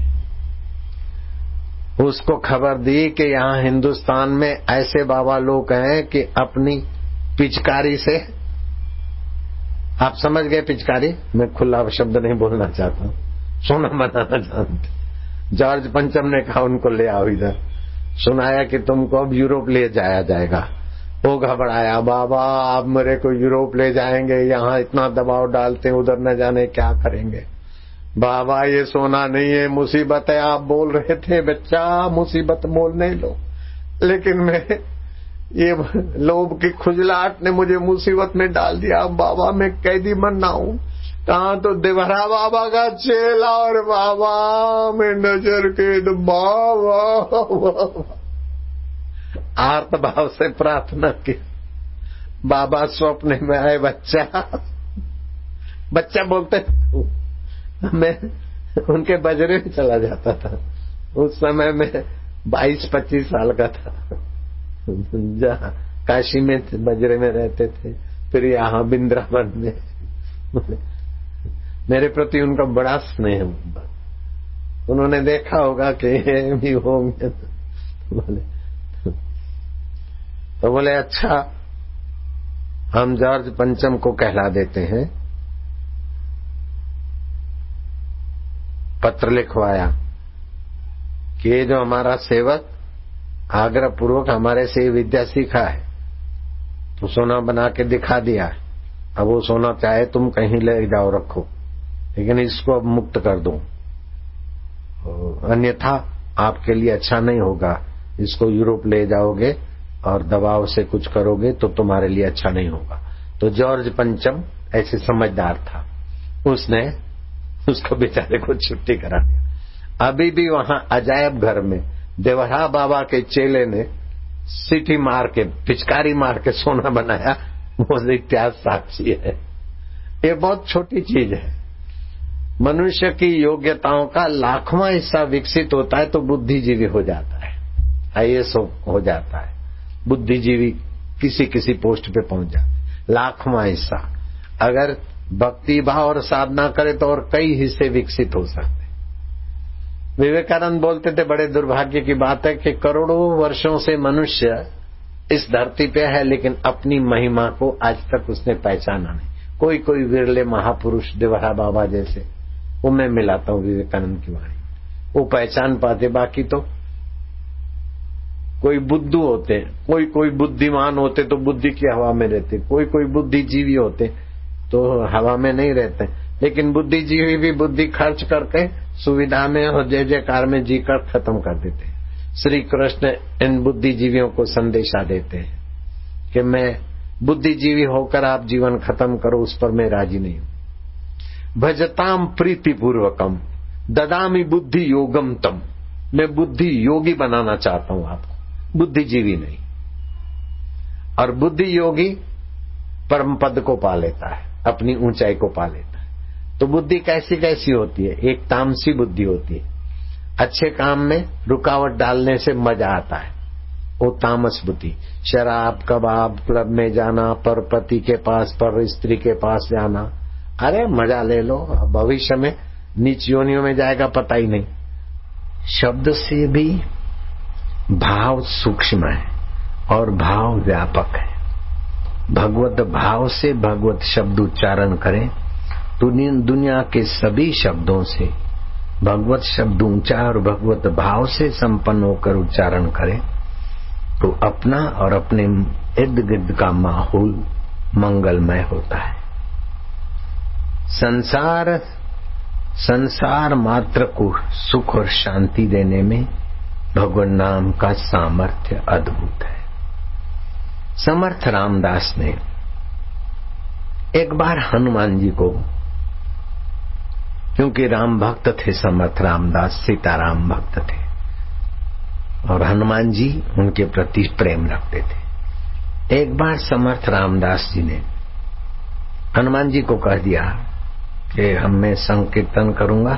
उसको खबर दी कि यहाँ हिंदुस्तान में ऐसे बाबा लोग हैं कि अपनी पिचकारी से, आप समझ गए पिचकारी, मैं खुला शब्द नहीं बोलना चाहता, सोना बनाना जानते। जॉर्ज पंचम ने कहा उनको ले आओ इधर, सुनाया कि तुमको अब यूरोप ले जाया जाएगा। वो घबराया, बाबा आप मेरे को यूरोप ले जाएंगे, यहाँ इतना दबाव डालते हैं, उधर न जाने क्या करेंगे। बाबा ये सोना नहीं है, मुसीबत है। आप बोल रहे थे बच्चा मुसीबत मोल नहीं लो, लेकिन मैं ये लोभ की खुजलाहट ने मुझे मुसीबत में डाल दिया। बाबा मैं कैदी बनना हूँ, कहाँ तो देवरा बाबा का चेला और बाबा मैं नजर के तो बाबा आर्त भाव से प्रार्थना की। बाबा स्वप्न में आए, बच्चा बच्चा बोलते मैं उनके बजरे में चला जाता था। उस समय में बाईस पच्चीस साल का था, जहाँ काशी में बजरे में रहते थे, फिर यहाँ बिंद्रावन में। मेरे प्रति उनका बड़ा स्नेह, उन्होंने देखा होगा कि भी होंगे, बोले तो बोले अच्छा हम जॉर्ज पंचम को कहला देते हैं। पत्र लिखवाया कि ये जो हमारा सेवक आग्रह पूर्वक हमारे से विद्या सीखा है, तो सोना बना के दिखा दिया। अब वो सोना चाहे तुम कहीं ले जाओ रखो, लेकिन इसको अब मुक्त कर दो, अन्यथा आपके लिए अच्छा नहीं होगा। इसको यूरोप ले जाओगे और दबाव से कुछ करोगे तो तुम्हारे लिए अच्छा नहीं होगा। तो जॉर्ज पंचम ऐसे समझदार था, उसने उसको बेचारे को छुट्टी करा दिया। अभी भी वहां अजायब घर में देवरा बाबा के चेले ने सीटी मार के, पिचकारी मार के सोना बनाया, वो इतिहास साक्षी है। ये बहुत छोटी चीज है। मनुष्य की योग्यताओं का लाखवां हिस्सा विकसित होता है तो बुद्धिजीवी हो जाता है, आई ए एस हो जाता है, बुद्धिजीवी किसी किसी पोस्ट पे पहुंच जाता है। लाखवां हिस्सा अगर भक्ति भाव और साधना करे तो और कई हिस्से विकसित हो सकते। विवेकानंद बोलते थे बड़े दुर्भाग्य की बात है कि करोड़ों वर्षों से मनुष्य इस धरती पे है, लेकिन अपनी महिमा को आज तक उसने पहचाना नहीं। कोई कोई विरले महापुरुष देवरा बाबा जैसे, वो मैं मिलाता हूँ विवेकानंद की वाणी, वो पहचान पाते। बाकी तो कोई बुद्धू होते, कोई कोई बुद्धिमान होते तो बुद्धि की हवा में रहते, कोई कोई बुद्धिजीवी होते तो हवा में नहीं रहते। लेकिन बुद्धिजीवी भी बुद्धि खर्च करके सुविधा में और जय जयकार में जीकर खत्म कर देते। श्री कृष्ण इन बुद्धिजीवियों को संदेशा देते हैं कि मैं बुद्धिजीवी होकर आप जीवन खत्म करो, उस पर मैं राजी नहीं हूं। भजताम प्रीति पूर्वकम ददामी बुद्धि योगम तम, मैं बुद्धि योगी बनाना चाहता हूं आपको, बुद्धिजीवी नहीं। और बुद्धि योगी परम पद को पा लेता है, अपनी ऊंचाई को पा लेता है। तो बुद्धि कैसी कैसी होती है? एक तामसी बुद्धि होती है, अच्छे काम में रुकावट डालने से मजा आता है, वो तामस बुद्धि। शराब कबाब क्लब में जाना, पर पति के पास, पर स्त्री के पास जाना, अरे मजा ले लो, भविष्य में नीच योनियों में जाएगा पता ही नहीं। शब्द से भी भाव सूक्ष्म है और भाव व्यापक है। भगवत भाव से भगवत शब्द उच्चारण करें तो दुनिया के सभी शब्दों से भगवत शब्द ऊंचा और भगवत भाव से संपन्न होकर उच्चारण करें तो अपना और अपने इर्द गिर्द का माहौल मंगलमय होता है। संसार संसार मात्र को सुख और शांति देने में भगवान नाम का सामर्थ्य अद्भुत है। समर्थ रामदास ने एक बार हनुमान जी को, क्योंकि राम भक्त थे समर्थ रामदास, सीताराम भक्त थे और हनुमान जी उनके प्रति प्रेम रखते थे। एक बार समर्थ रामदास जी ने हनुमान जी को कह दिया कि हम मैं संकीर्तन करूंगा,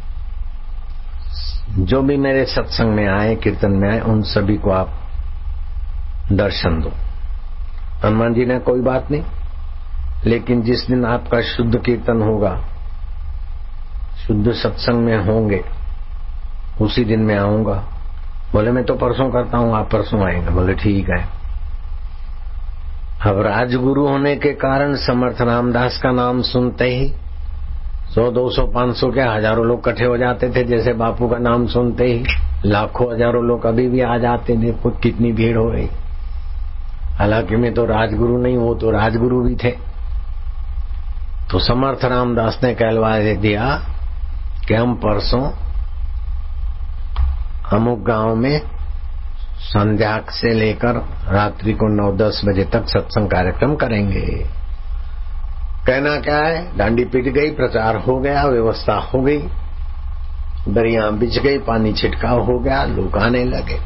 जो भी मेरे सत्संग में आए, कीर्तन में आए, उन सभी को आप दर्शन दो। हनुमान जी ने कोई बात नहीं, लेकिन जिस दिन आपका शुद्ध कीर्तन होगा, शुद्ध सत्संग में होंगे, उसी दिन मैं आऊंगा। बोले मैं तो परसों करता हूं, आप परसों आएंगे। बोले ठीक है। अब राजगुरु होने के कारण समर्थ रामदास का नाम सुनते ही सौ दो सौ पांच सौ के हजारों लोग इकट्ठे हो जाते थे। जैसे बापू का नाम सुनते ही लाखों हजारों लोग अभी भी आ जाते थे। कितनी भीड़ हो गई। हालांकि मैं तो राजगुरु नहीं, वो तो राजगुरु भी थे। तो समर्थ रामदास ने कहलवा दिया कि हम परसों अमुक गांव में संध्या से लेकर रात्रि को नौ दस बजे तक सत्संग कार्यक्रम करेंगे। कहना क्या है, डांडी पिट गई, प्रचार हो गया, व्यवस्था हो गई, दरिया बिछ गई, पानी छिटकाव हो गया, लोग आने लगे।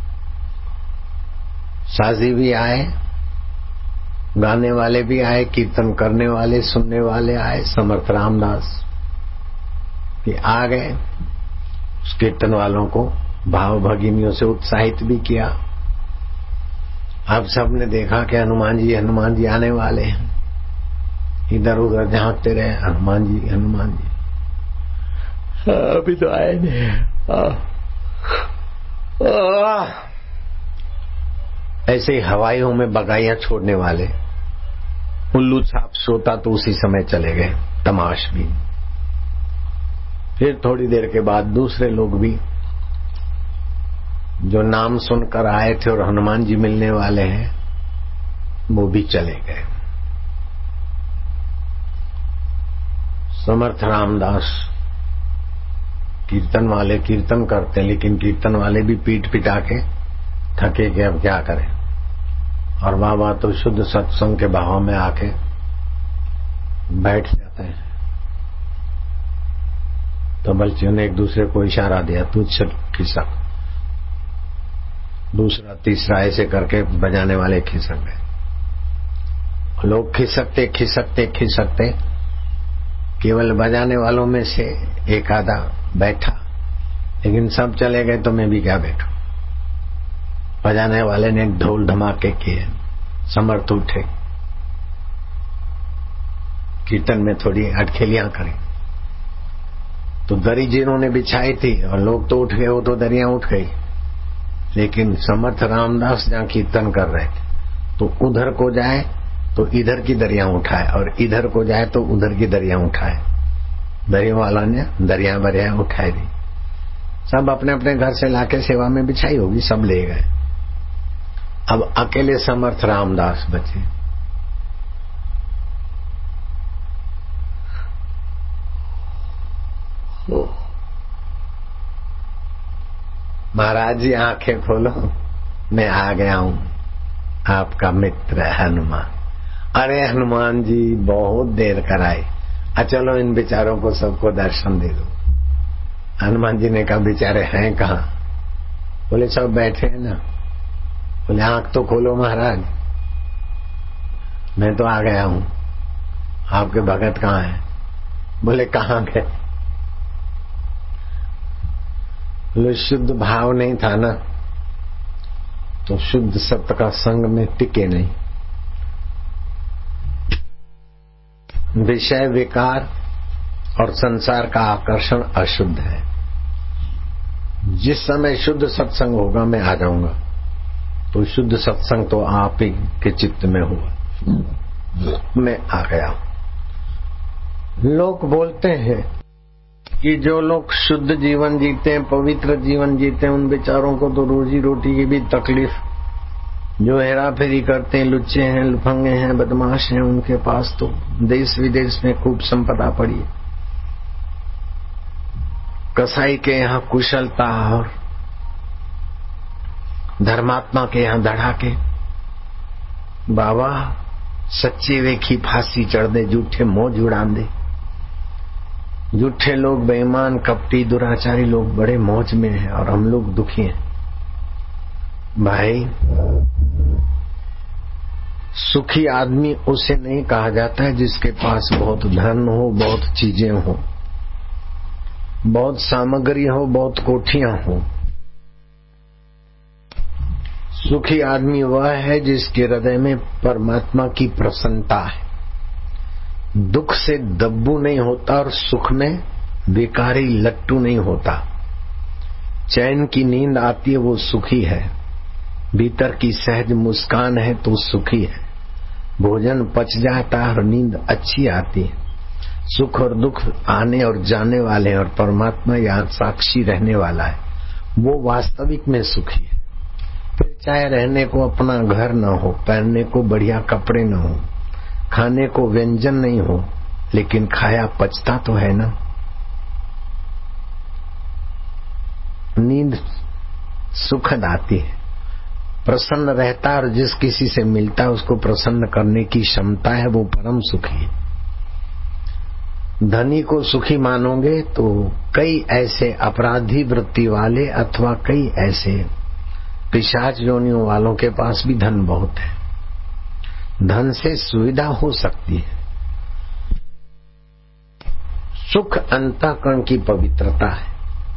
साजी भी आए, गाने वाले भी आए, कीर्तन करने वाले, सुनने वाले आए। समर्थ रामदास कि आ गए। उस कीर्तन वालों को भाव भगिनियों से उत्साहित भी किया। अब सबने देखा कि हनुमान जी हनुमान जी आने वाले हैं। इधर उधर झांकते रहे, हनुमान जी हनुमान जी। अभी तो आए नहीं। ऐसे ही हवाइयों में बगाइयां छोड़ने वाले उल्लू छाप सोता तो उसी समय चले गए तमाशबीन। फिर थोड़ी देर के बाद दूसरे लोग भी जो नाम सुनकर आए थे और हनुमान जी मिलने वाले हैं, वो भी चले गए। समर्थ रामदास कीर्तन वाले कीर्तन करते, लेकिन कीर्तन वाले भी पीट पिटा के थके कि अब क्या करें। और बाबा तो शुद्ध सत्संग के भाव में आके बैठ जाते हैं। तो बल्चियों ने एक दूसरे को इशारा दिया, तू चल खिसक। दूसरा तीसरा ऐसे करके बजाने वाले खिसक गए। लोग खिसकते खिसकते खिसकते केवल बजाने वालों में से एक आधा बैठा, लेकिन सब चले गए तो मैं भी क्या बैठूं। बजाने वाले ने ढोल धमाके किए, समर्थ उठे, कीर्तन में थोड़ी अटखेलियां करी। तो दरी जिन्होंने बिछाई थी और लोग तो उठ गए, वो तो दरियां उठ गई, लेकिन समर्थ रामदास जहां कीर्तन कर रहे थे तो उधर को जाए तो इधर की दरियां उठाए, और इधर को जाए तो उधर की दरियां उठाए। दरिया वाला ने दरिया बरिया उठाई दी। सब अपने अपने घर से लाके सेवा में बिछाई होगी, सब ले गए। अब अकेले समर्थ रामदास बचे। महाराज जी आंखें खोलो, मैं आ गया हूं, आपका मित्र हनुमान। अरे हनुमान जी बहुत देर कराई, चलो इन बेचारों को सबको दर्शन दे दो। हनुमान जी ने कहा बेचारे हैं कहाँ? बोले सब बैठे हैं ना। बोले आंख तो खोलो महाराज, मैं तो आ गया हूं, आपके भगत कहाँ है? बोले कहाँ गए? बोले शुद्ध भाव नहीं था ना, तो शुद्ध सत्य का संग में टिके नहीं। विषय विकार और संसार का आकर्षण अशुद्ध है। जिस समय शुद्ध सत्संग होगा मैं आ जाऊंगा। तो शुद्ध सत्संग तो आप ही के चित्त में हुआ, मैं आ गया। लोग बोलते हैं कि जो लोग शुद्ध जीवन जीते हैं, पवित्र जीवन जीते हैं, उन बेचारों को तो रोजी रोटी की भी तकलीफ। जो हेरा फेरी करते हैं, लुच्चे हैं, लुफंगे हैं, बदमाश हैं, उनके पास तो देश विदेश में खूब संपदा पड़ी है। कसाई के यहाँ कुशलता और धर्मात्मा के यहाँ धड़ाके। बाबा सच्ची वेखी फांसी चढ़ दे, झूठे मौज उड़ान दे। झूठे लोग, बेईमान, कपटी, दुराचारी लोग बड़े मौज में हैं और हम लोग दुखी हैं। भाई सुखी आदमी उसे नहीं कहा जाता है जिसके पास बहुत धन हो, बहुत चीजें हो, बहुत सामग्री हो, बहुत कोठियां हो। सुखी आदमी वह है जिसके हृदय में परमात्मा की प्रसन्नता है, दुख से दब्बू नहीं होता और सुख में बेकारी लट्टू नहीं होता। चैन की नींद आती है वो सुखी है, भीतर की सहज मुस्कान है तो सुखी है, भोजन पच जाता है और नींद अच्छी आती है। सुख और दुख आने और जाने वाले और परमात्मा यहाँ साक्षी रहने वाला है, वो वास्तविक में सुखी है। फिर चाहे रहने को अपना घर न हो, पहनने को बढ़िया कपड़े न हो, खाने को व्यंजन नहीं हो, लेकिन खाया पचता तो है ना। नींद सुखद आती है, प्रसन्न रहता है और जिस किसी से मिलता है उसको प्रसन्न करने की क्षमता है, वो परम सुखी है। धनी को सुखी मानोगे तो कई ऐसे अपराधी वृत्ति वाले अथवा कई ऐसे पिशाच योनियों वालों के पास भी धन बहुत है। धन से सुविधा हो सकती है, सुख अंतःकरण की पवित्रता है।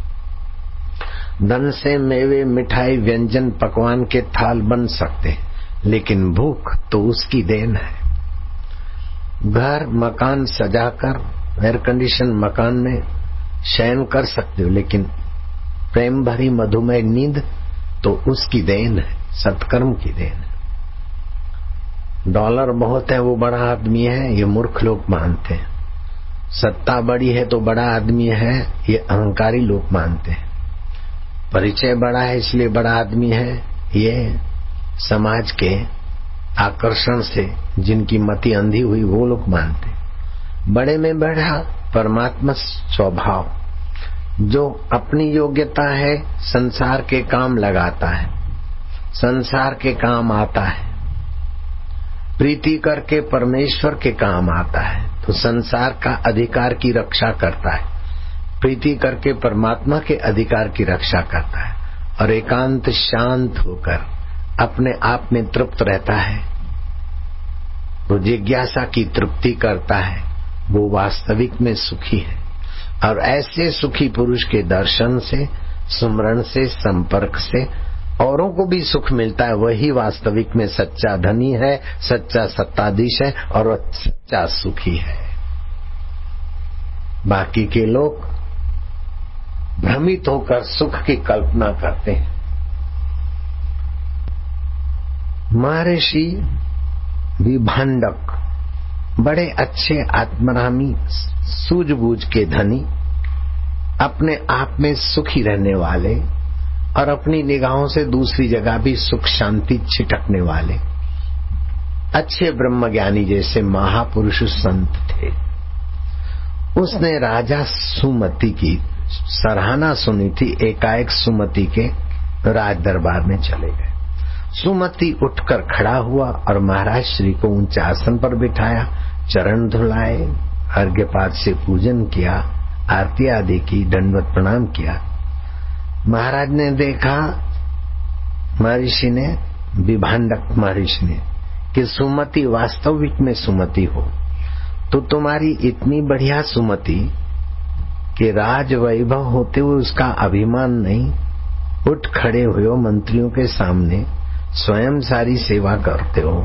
धन से मेवे मिठाई व्यंजन पकवान के थाल बन सकते हैं, लेकिन भूख तो उसकी देन है। घर मकान सजाकर एयर कंडीशन मकान में शयन कर सकते हो, लेकिन प्रेम भरी मधुमेह नींद तो उसकी देन है, सत्कर्म की देन है। डॉलर बहुत है वो बड़ा आदमी है, ये मूर्ख लोग मानते हैं। सत्ता बड़ी है तो बड़ा आदमी है, ये अहंकारी लोग मानते हैं। परिचय बड़ा है इसलिए बड़ा आदमी है, ये समाज के आकर्षण से जिनकी मति अंधी हुई वो लोग मानते हैं। बड़े में बड़ा परमात्मा स्वभाव, जो अपनी योग्यता है संसार के काम लगाता है, संसार के काम आता है, प्रीति करके परमेश्वर के काम आता है तो संसार का अधिकार की रक्षा करता है, प्रीति करके परमात्मा के अधिकार की रक्षा करता है और एकांत शांत होकर अपने आप में तृप्त रहता है, वो जिज्ञासा की तृप्ति करता है, वो वास्तविक में सुखी है। और ऐसे सुखी पुरुष के दर्शन से, सुमरण से, संपर्क से औरों को भी सुख मिलता है। वही वास्तविक में सच्चा धनी है, सच्चा सत्ताधीश है और सच्चा सुखी है। बाकी के लोग भ्रमित होकर सुख की कल्पना करते हैं। महर्षि विभांडक बड़े अच्छे आत्मरामी सूझबूझ के धनी, अपने आप में सुखी रहने वाले और अपनी निगाहों से दूसरी जगह भी सुख शांति छिटकने वाले अच्छे ब्रह्मज्ञानी जैसे महापुरुष संत थे। उसने राजा सुमति की सराहना सुनी थी। एकाएक सुमति के राज दरबार में चले गए। सुमति उठकर खड़ा हुआ और महाराज श्री को ऊंचे आसन पर बिठाया, चरण धुलाए, अर्घ्यपाद से पूजन किया, आरती आदि की, दंडवत प्रणाम किया। महाराज ने देखा, महर्षि ने, विभांडक महर्षि ने, कि सुमति वास्तविक में सुमति हो तो तुम्हारी इतनी बढ़िया सुमति कि राज वैभव होते हुए उसका अभिमान नहीं, उठ खड़े हुए हो मंत्रियों के सामने, स्वयं सारी सेवा करते हो,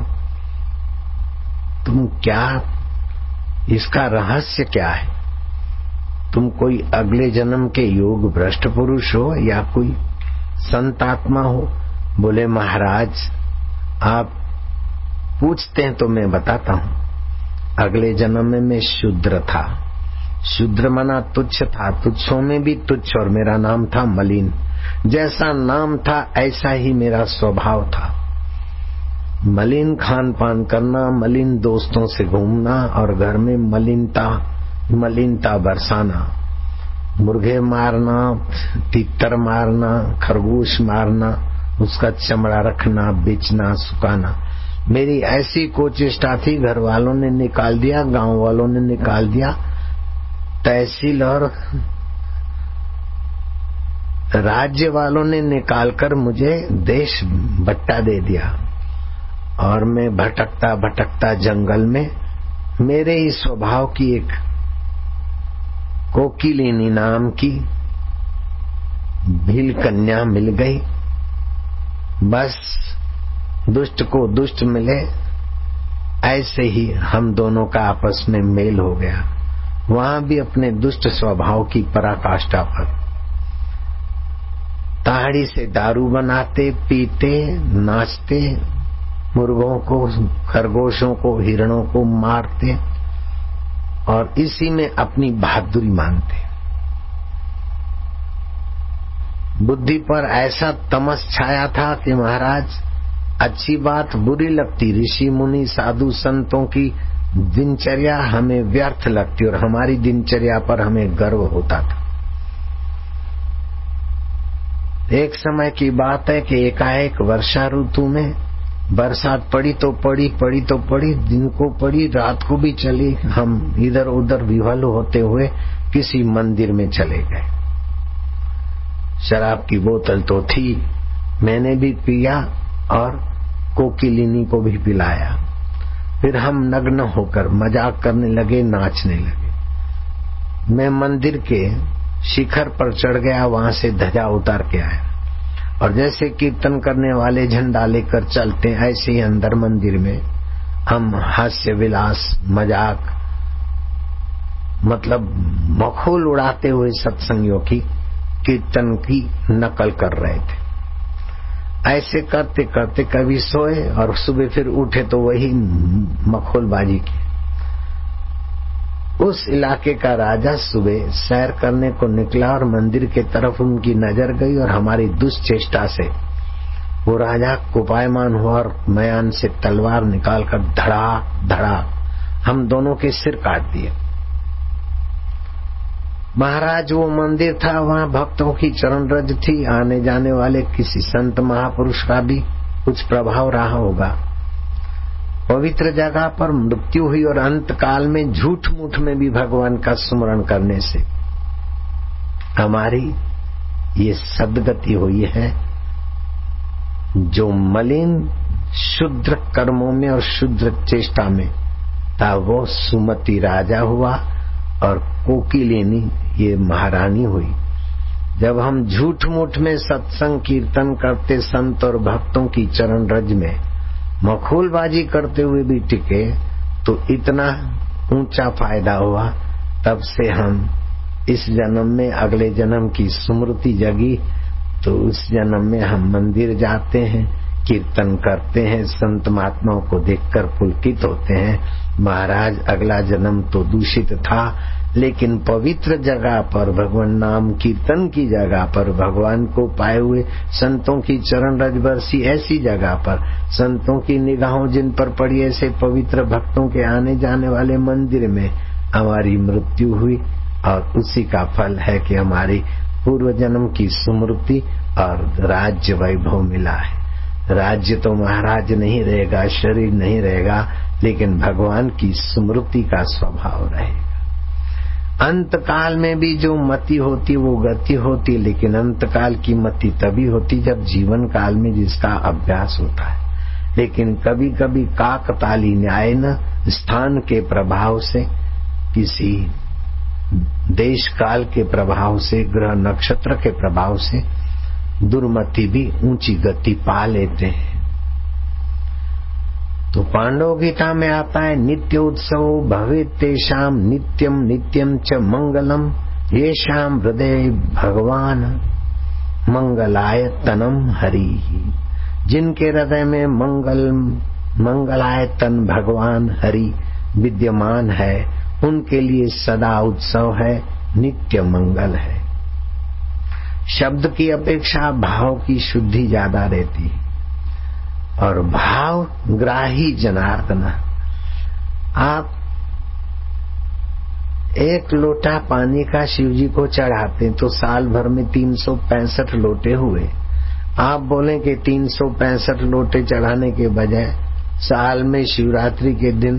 तुम क्या, इसका रहस्य क्या है? तुम कोई अगले जन्म के योग भ्रष्ट पुरुष हो या कोई संत आत्मा हो? बोले महाराज आप पूछते हैं तो मैं बताता हूँ। अगले जन्म में मैं शूद्र था। शूद्र मना तुच्छ था, तुच्छों में भी तुच्छ, और मेरा नाम था मलिन। जैसा नाम था ऐसा ही मेरा स्वभाव था। मलिन खान पान करना, मलिन दोस्तों से घूमना और घर में मलिनता मलिनता बरसाना, मुर्गे मारना, तितर मारना, खरगोश मारना, उसका चमड़ा रखना, बेचना, सुखाना। मेरी ऐसी कोचेष्टा थी, घर वालों ने निकाल दिया, गांव वालों ने निकाल दिया, तहसील और राज्य वालों ने निकालकर मुझे देश बट्टा दे दिया और मैं भटकता भटकता जंगल में मेरे ही स्वभाव की एक कोकिलिनी नाम की भील कन्या मिल गई। बस दुष्ट को दुष्ट मिले, ऐसे ही हम दोनों का आपस में मेल हो गया। वहां भी अपने दुष्ट स्वभाव की पराकाष्ठा पर ताड़ी से दारू बनाते, पीते, नाचते, मुर्गों को, खरगोशों को, हिरणों को मारते और इसी में अपनी बहादुरी मानते। बुद्धि पर ऐसा तमस छाया था कि महाराज अच्छी बात बुरी लगती, ऋषि मुनि साधु संतों की दिनचर्या हमें व्यर्थ लगती और हमारी दिनचर्या पर हमें गर्व होता था। एक समय की बात है कि एकाएक वर्षा ऋतु में बरसात पड़ी तो पड़ी, पड़ी तो पड़ी, दिन को पड़ी, रात को भी चली। हम इधर उधर विह्वल होते हुए किसी मंदिर में चले गए। शराब की बोतल तो थी, मैंने भी पिया और कोकिलिनी को भी पिलाया। फिर हम नग्न होकर मजाक करने लगे, नाचने लगे। मैं मंदिर के शिखर पर चढ़ गया, वहां से ध्वजा उतार के आया और जैसे कीर्तन करने वाले झंडा लेकर चलते, ऐसे ही अंदर मंदिर में हम हास्य विलास, मजाक, मतलब मखौल उड़ाते हुए सत्संगियों की कीर्तन की नकल कर रहे थे। ऐसे करते करते कभी सोए और सुबह फिर उठे तो वही मखौलबाजी की। उस इलाके का राजा सुबह सैर करने को निकला और मंदिर के तरफ उनकी नजर गई और हमारी दुष्चेष्टा से वो राजा कुपायमान हुआ और मयान से तलवार निकालकर धड़ाक धड़ाक हम दोनों के सिर काट दिए। महाराज वो मंदिर था, वहां भक्तों की चरण रज थी, आने जाने वाले किसी संत महापुरुष का भी कुछ प्रभाव रहा होगा। पवित्र जगह पर मृत्यु हुई और अंत काल में झूठ मूठ में भी भगवान का स्मरण करने से हमारी ये सद्गति हुई है। जो मलिन शुद्र कर्मों में और शुद्र चेष्टा में था वो सुमति राजा हुआ और कोकिलिनी ये महारानी हुई। जब हम झूठ मूठ में सत्संग कीर्तन करते, संत और भक्तों की चरण रज में मखौलबाजी करते हुए भी टिके तो इतना ऊंचा फायदा हुआ। तब से हम इस जन्म में अगले जन्म की स्मृति जगी तो उस जन्म में हम मंदिर जाते हैं, कीर्तन करते हैं, संत महात्माओं को देखकर पुलकित होते हैं। महाराज अगला जन्म तो दूषित था, लेकिन पवित्र जगह पर भगवान नाम कीर्तन की जगह पर भगवान को पाए हुए संतों की चरण रज बरसी ऐसी जगह पर संतों की निगाहों जिन पर पड़ी ऐसे पवित्र भक्तों के आने जाने वाले मंदिर में हमारी मृत्यु हुई और उसी का फल है कि हमारी पूर्व जन्म की स्मृति और राज्य वैभव मिला है। राज्य तो महाराज नहीं रहेगा, शरीर नहीं रहेगा, लेकिन भगवान की स्मृति का स्वभाव रहेगा। अंत काल में भी जो मति होती वो गति होती, लेकिन अंत काल की मति तभी होती जब जीवन काल में जिसका अभ्यास होता है। लेकिन कभी कभी काकताली न्याय न स्थान के प्रभाव से, किसी देश काल के प्रभाव से, ग्रह नक्षत्र के प्रभाव से दुर्मति भी ऊंची गति पा लेते हैं। तो पांडव गीता में आता है नित्य उत्सव भवेत् तेषाम नित्यम नित्यम च मंगलम येषाम हृदय भगवान मंगलायतनम हरि। जिनके हृदय में मंगल मंगलायतन भगवान हरि विद्यमान है उनके लिए सदा उत्सव है, नित्य मंगल है। शब्द की अपेक्षा भाव की शुद्धि ज्यादा रहती है और भाव ग्राही जनार्दन। आप एक लोटा पानी का शिव जी को चढ़ाते तो साल भर में तीन सौ पैंसठ लोटे हुए। आप बोले कि तीन सौ पैंसठ लोटे चढ़ाने के बजाय साल में शिवरात्रि के दिन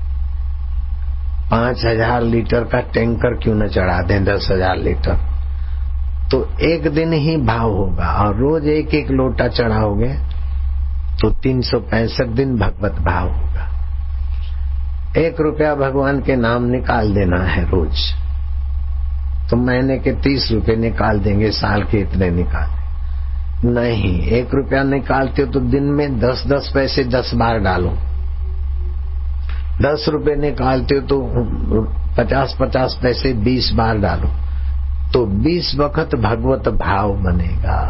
पांच हजार लीटर का टैंकर क्यों न चढ़ा दें, दस हजार लीटर, तो एक दिन ही भाव होगा। और रोज एक एक लोटा चढ़ाओगे तो तीन सौ पैंसठ दिन भगवत भाव होगा। एक रुपया भगवान के नाम निकाल देना है रोज, तो महीने के तीस रुपए निकाल देंगे, साल के इतने निकाल। नहीं, एक रुपया निकालते हो तो दिन में दस दस पैसे दस बार डालो। दस रुपए निकालते हो तो पचास पचास पैसे बीस बार डालो, तो बीस वक्त भगवत भाव बनेगा।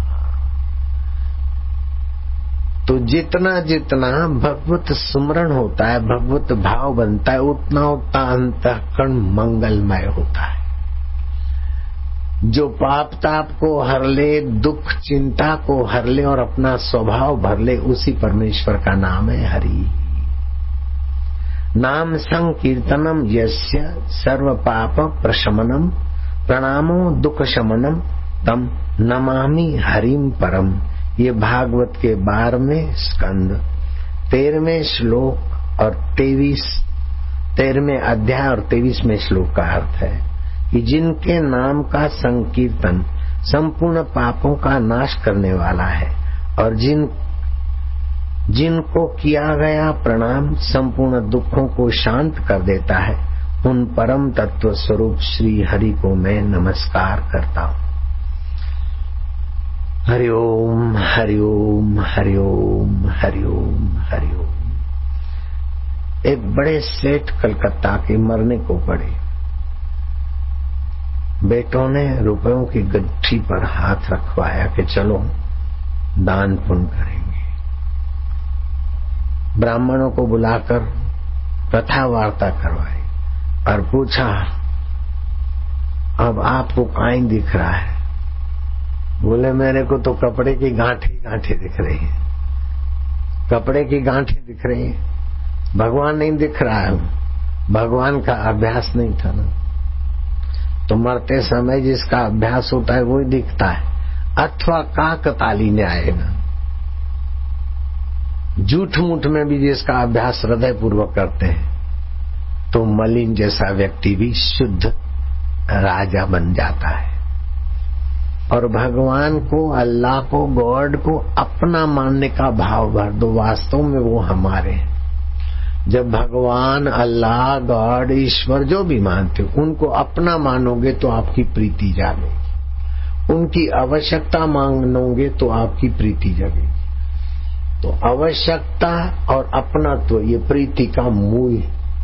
तो जितना जितना भगवत सुमरण होता है, भगवत भाव बनता है, उतना उतना अंतःकरण मंगलमय होता है। जो पाप ताप को हर ले, दुख चिंता को हर ले और अपना स्वभाव भर ले, उसी परमेश्वर का नाम है हरि। नाम संकीर्तनम यस्य सर्व पाप प्रशमनम प्रणामो दुख शमनम तम नमामि हरिम परम। ये भागवत के बारहवें स्कंद तेरहवें श्लोक और तेईस तेरहवें अध्याय और तेईसवें श्लोक का अर्थ है कि जिनके नाम का संकीर्तन संपूर्ण पापों का नाश करने वाला है और जिन जिनको किया गया प्रणाम संपूर्ण दुखों को शांत कर देता है, उन परम तत्व स्वरूप श्री हरि को मैं नमस्कार करता हूँ। हरि ओम हरि ओम हरि ओम हरि ओम हरि ओम। एक बड़े सेठ कलकत्ता के मरने को पड़े। बेटों ने रुपयों की गठरी पर हाथ रखवाया कि चलो दान पुण्य करेंगे। ब्राह्मणों को बुलाकर कथा वार्ता करवाई और पूछा, अब आपको काई दिख रहा है? बोले, मेरे को तो कपड़े की गांठे गांठे दिख रही है। कपड़े की गांठे दिख रही है, भगवान नहीं दिख रहा है। भगवान का अभ्यास नहीं था ना। तो मरते समय जिसका अभ्यास होता है वही दिखता है, अथवा काक ताली ने आएगा। झूठ मूठ में भी जिसका अभ्यास हृदय पूर्वक करते हैं, तो मलिन जैसा व्यक्ति भी शुद्ध राजा बन जाता है। और भगवान को, अल्लाह को, गॉड को अपना मानने का भाव भर दो, वास्तव में वो हमारे हैं। जब भगवान, अल्लाह, गॉड, ईश्वर जो भी मानते हो उनको अपना मानोगे तो आपकी प्रीति जागेगी। उनकी आवश्यकता मानोगे तो आपकी प्रीति जगेगी। तो आवश्यकता और अपनात्व ये प्रीति का मूल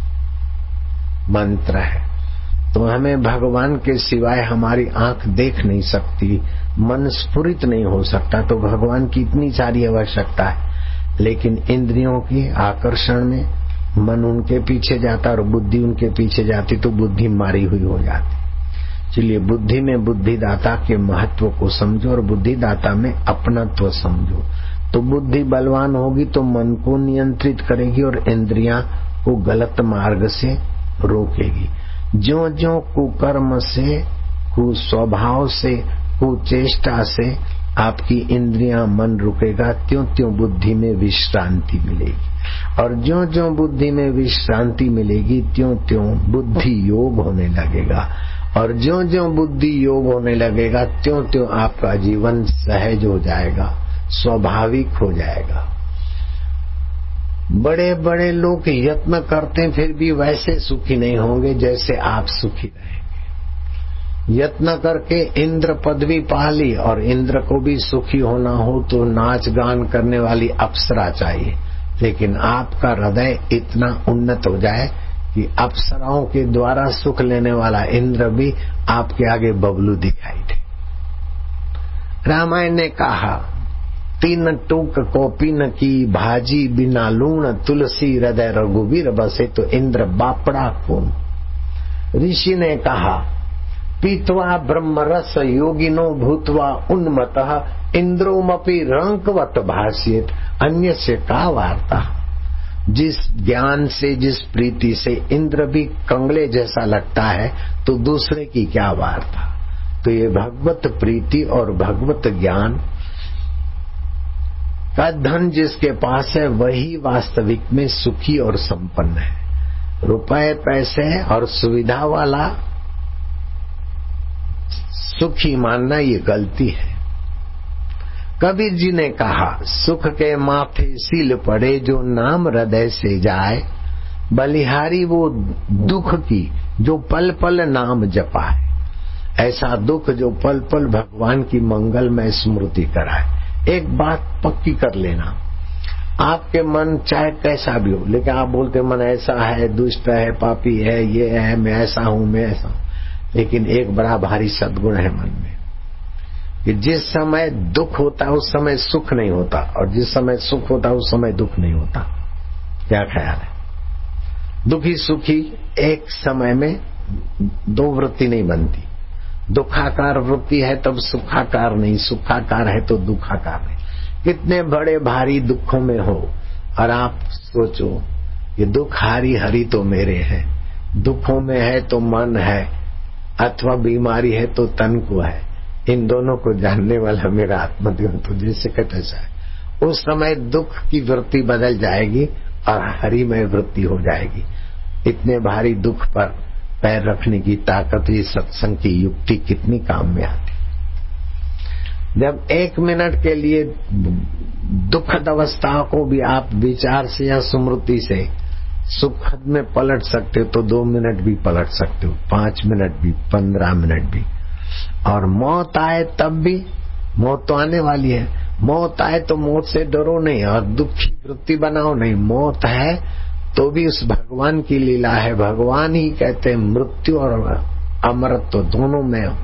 मंत्र है। तो हमें भगवान के सिवाय हमारी आंख देख नहीं सकती, मन स्फुरित नहीं हो सकता, तो भगवान की इतनी सारी आवश्यकता है। लेकिन इंद्रियों के आकर्षण में मन उनके पीछे जाता और बुद्धि उनके पीछे जाती तो बुद्धि मारी हुई हो जाती। इसलिए बुद्धि में बुद्धिदाता के महत्व को समझो और बुद्धिदाता में अपनत्व समझो। तो बुद्धि बलवान होगी तो मन को नियंत्रित करेगी और इंद्रियां को गलत मार्ग से रोकेगी। ज्यो ज्यो कुकर्म से, कुस्वभाव से, कुचेष्टा से आपकी इंद्रियां मन रुकेगा, त्यों त्यों बुद्धि में विश्रांति मिलेगी। और ज्यो ज्यो बुद्धि में विश्रांति मिलेगी, त्यों त्यों बुद्धि योग होने लगेगा। और ज्यो ज्यो बुद्धि योग होने लगेगा, त्यों त्यों आपका जीवन सहज हो जाएगा, स्वाभाविक हो जाएगा। बड़े बड़े लोग यत्न करते हैं फिर भी वैसे सुखी नहीं होंगे जैसे आप सुखी रहेंगे। यत्न करके इंद्र पदवी पा ली, और इंद्र को भी सुखी होना हो तो नाच गान करने वाली अप्सरा चाहिए। लेकिन आपका हृदय इतना उन्नत हो जाए कि अप्सराओं के द्वारा सुख लेने वाला इंद्र भी आपके आगे बबलू दिखाई दे। रामायण ने कहा, तीन टूक कोपिन की भाजी बिना लूण, तुलसी हृदय रघुवीर बसे तो इंद्र बापड़ा कौन। ऋषि ने कहा, पीत्वा ब्रह्म रस योगिनो भूतवा उन्मतः, इंद्रोमपि रंकवत भाष्येत, अन्य से का वार्ता। जिस ज्ञान से, जिस प्रीति से इंद्र भी कंगले जैसा लगता है तो दूसरे की क्या वार्ता। तो ये भगवत प्रीति और भगवत ज्ञान का धन जिसके पास है वही वास्तविक में सुखी और संपन्न है। रुपए पैसे और सुविधा वाला सुखी मानना ये गलती है। कबीर जी ने कहा, सुख के माथे सील पड़े जो नाम हृदय से जाए, बलिहारी वो दुख की जो पल पल नाम जपाए। ऐसा दुख जो पल पल भगवान की मंगलमय स्मृति कराए। एक बात पक्की कर लेना, आपके मन चाहे कैसा भी हो, लेकिन आप बोलते मन ऐसा है, दुष्ट है, पापी है, ये है, मैं ऐसा हूं, मैं ऐसा हूं, लेकिन एक बड़ा भारी सद्गुण है मन में कि जिस समय दुख होता है उस समय सुख नहीं होता, और जिस समय सुख होता है उस समय दुख नहीं होता। क्या ख्याल है? दुखी सुखी एक समय में दो वृत्ति नहीं बनती। दुखाकार वृत्ति है तब सुखाकार नहीं, सुखाकार है तो दुखाकार नहीं। कितने बड़े भारी दुखों में हो और आप सोचो ये दुख हारी हरी तो मेरे हैं, दुखों में है तो मन है, अथवा बीमारी है तो तन को है, इन दोनों को जानने वाला मेरा आत्मदेव तो जैसे कहते है, उस समय दुख की वृत्ति बदल जाएगी और हरिमय वृत्ति हो जाएगी। इतने भारी दुख पर पैर रखने की ताकत ही सत्संग की युक्ति कितनी काम में आती। जब एक मिनट के लिए दुखद अवस्था को भी आप विचार से या स्मृति से सुखद में पलट सकते हो तो दो मिनट भी पलट सकते हो, पांच मिनट भी, पंद्रह मिनट भी। और मौत आए तब भी, मौत तो आने वाली है, मौत आए तो मौत से डरो नहीं और दुखी वृत्ति बनाओ नहीं। मौत है तो भी उस भगवान की लीला है। भगवान ही कहते हैं मृत्यु और अमरत्व दोनों में हूं,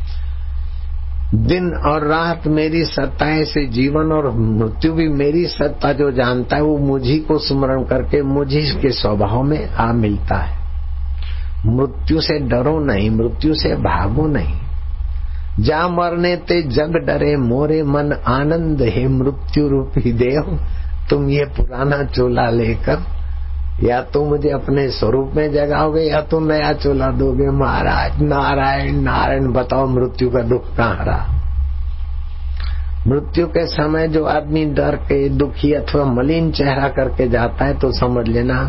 दिन और रात मेरी सत्ताएं से जीवन और मृत्यु भी मेरी सत्ता। जो जानता है वो मुझी को स्मरण करके मुझी के स्वभाव में आ मिलता है। मृत्यु से डरो नहीं, मृत्यु से भागो नहीं। जा मरने ते जग डरे मोरे मन आनंद है, मृत्यु रूपी देव तुम ये पुराना चोला लेकर या तो मुझे अपने स्वरूप में जगाओगे या तो नया चोला दोगे। महाराज नारायण नारायण, बताओ मृत्यु का दुख कहाँ रहा? मृत्यु के समय जो आदमी डर के दुखी अथवा मलिन चेहरा करके जाता है तो समझ लेना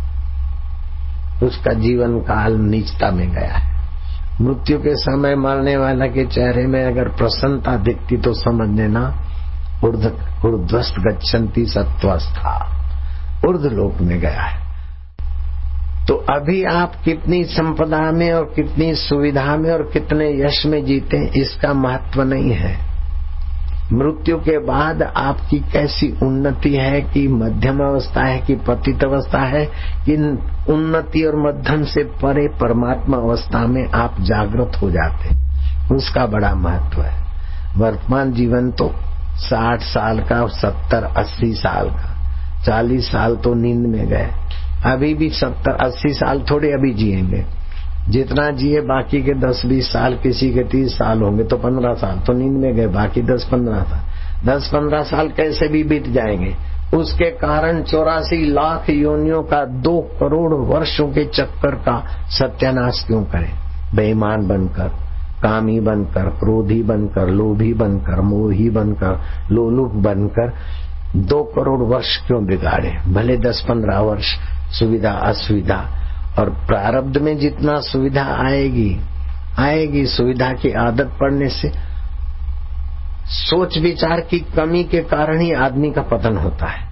उसका जीवन काल नीचता में गया है। मृत्यु के समय मरने वाला के चेहरे में अगर प्रसन्नता दिखती तो समझ लेना ऊर्ध्वस्त गच्छन्ति सत्वस्था, ऊर्ध लोक में गया है। तो अभी आप कितनी संपदा में और कितनी सुविधा में और कितने यश में जीते इसका महत्व नहीं है। मृत्यु के बाद आपकी कैसी उन्नति है कि मध्यम अवस्था है कि पतित अवस्था है कि उन्नति और मध्यम से परे परमात्मा अवस्था में आप जागृत हो जाते, उसका बड़ा महत्व है। वर्तमान जीवन तो साठ साल का, सत्तर अस्सी साल का, चालीस साल तो नींद में गए। अभी भी सत्तर अस्सी साल थोड़े अभी जिएंगे, जितना जिए बाकी के दस बीस साल, किसी के तीस साल होंगे तो पंद्रह साल तो नींद में गए, बाकी दस पंद्रह साल दस पंद्रह साल कैसे भी बीत जाएंगे। उसके कारण चौरासी लाख योनियों का दो करोड़ वर्षों के चक्कर का सत्यानाश क्यों करें? बेईमान बनकर, कामी बनकर, क्रोधी बनकर, लोभी बनकर, मोही बनकर, लोलुप बनकर दो करोड़ वर्ष क्यों बिगाड़े? भले दस पंद्रह वर्ष सुविधा असुविधा, और प्रारब्ध में जितना सुविधा आएगी आएगी, सुविधा की आदत पड़ने से सोच विचार की कमी के कारण ही आदमी का पतन होता है।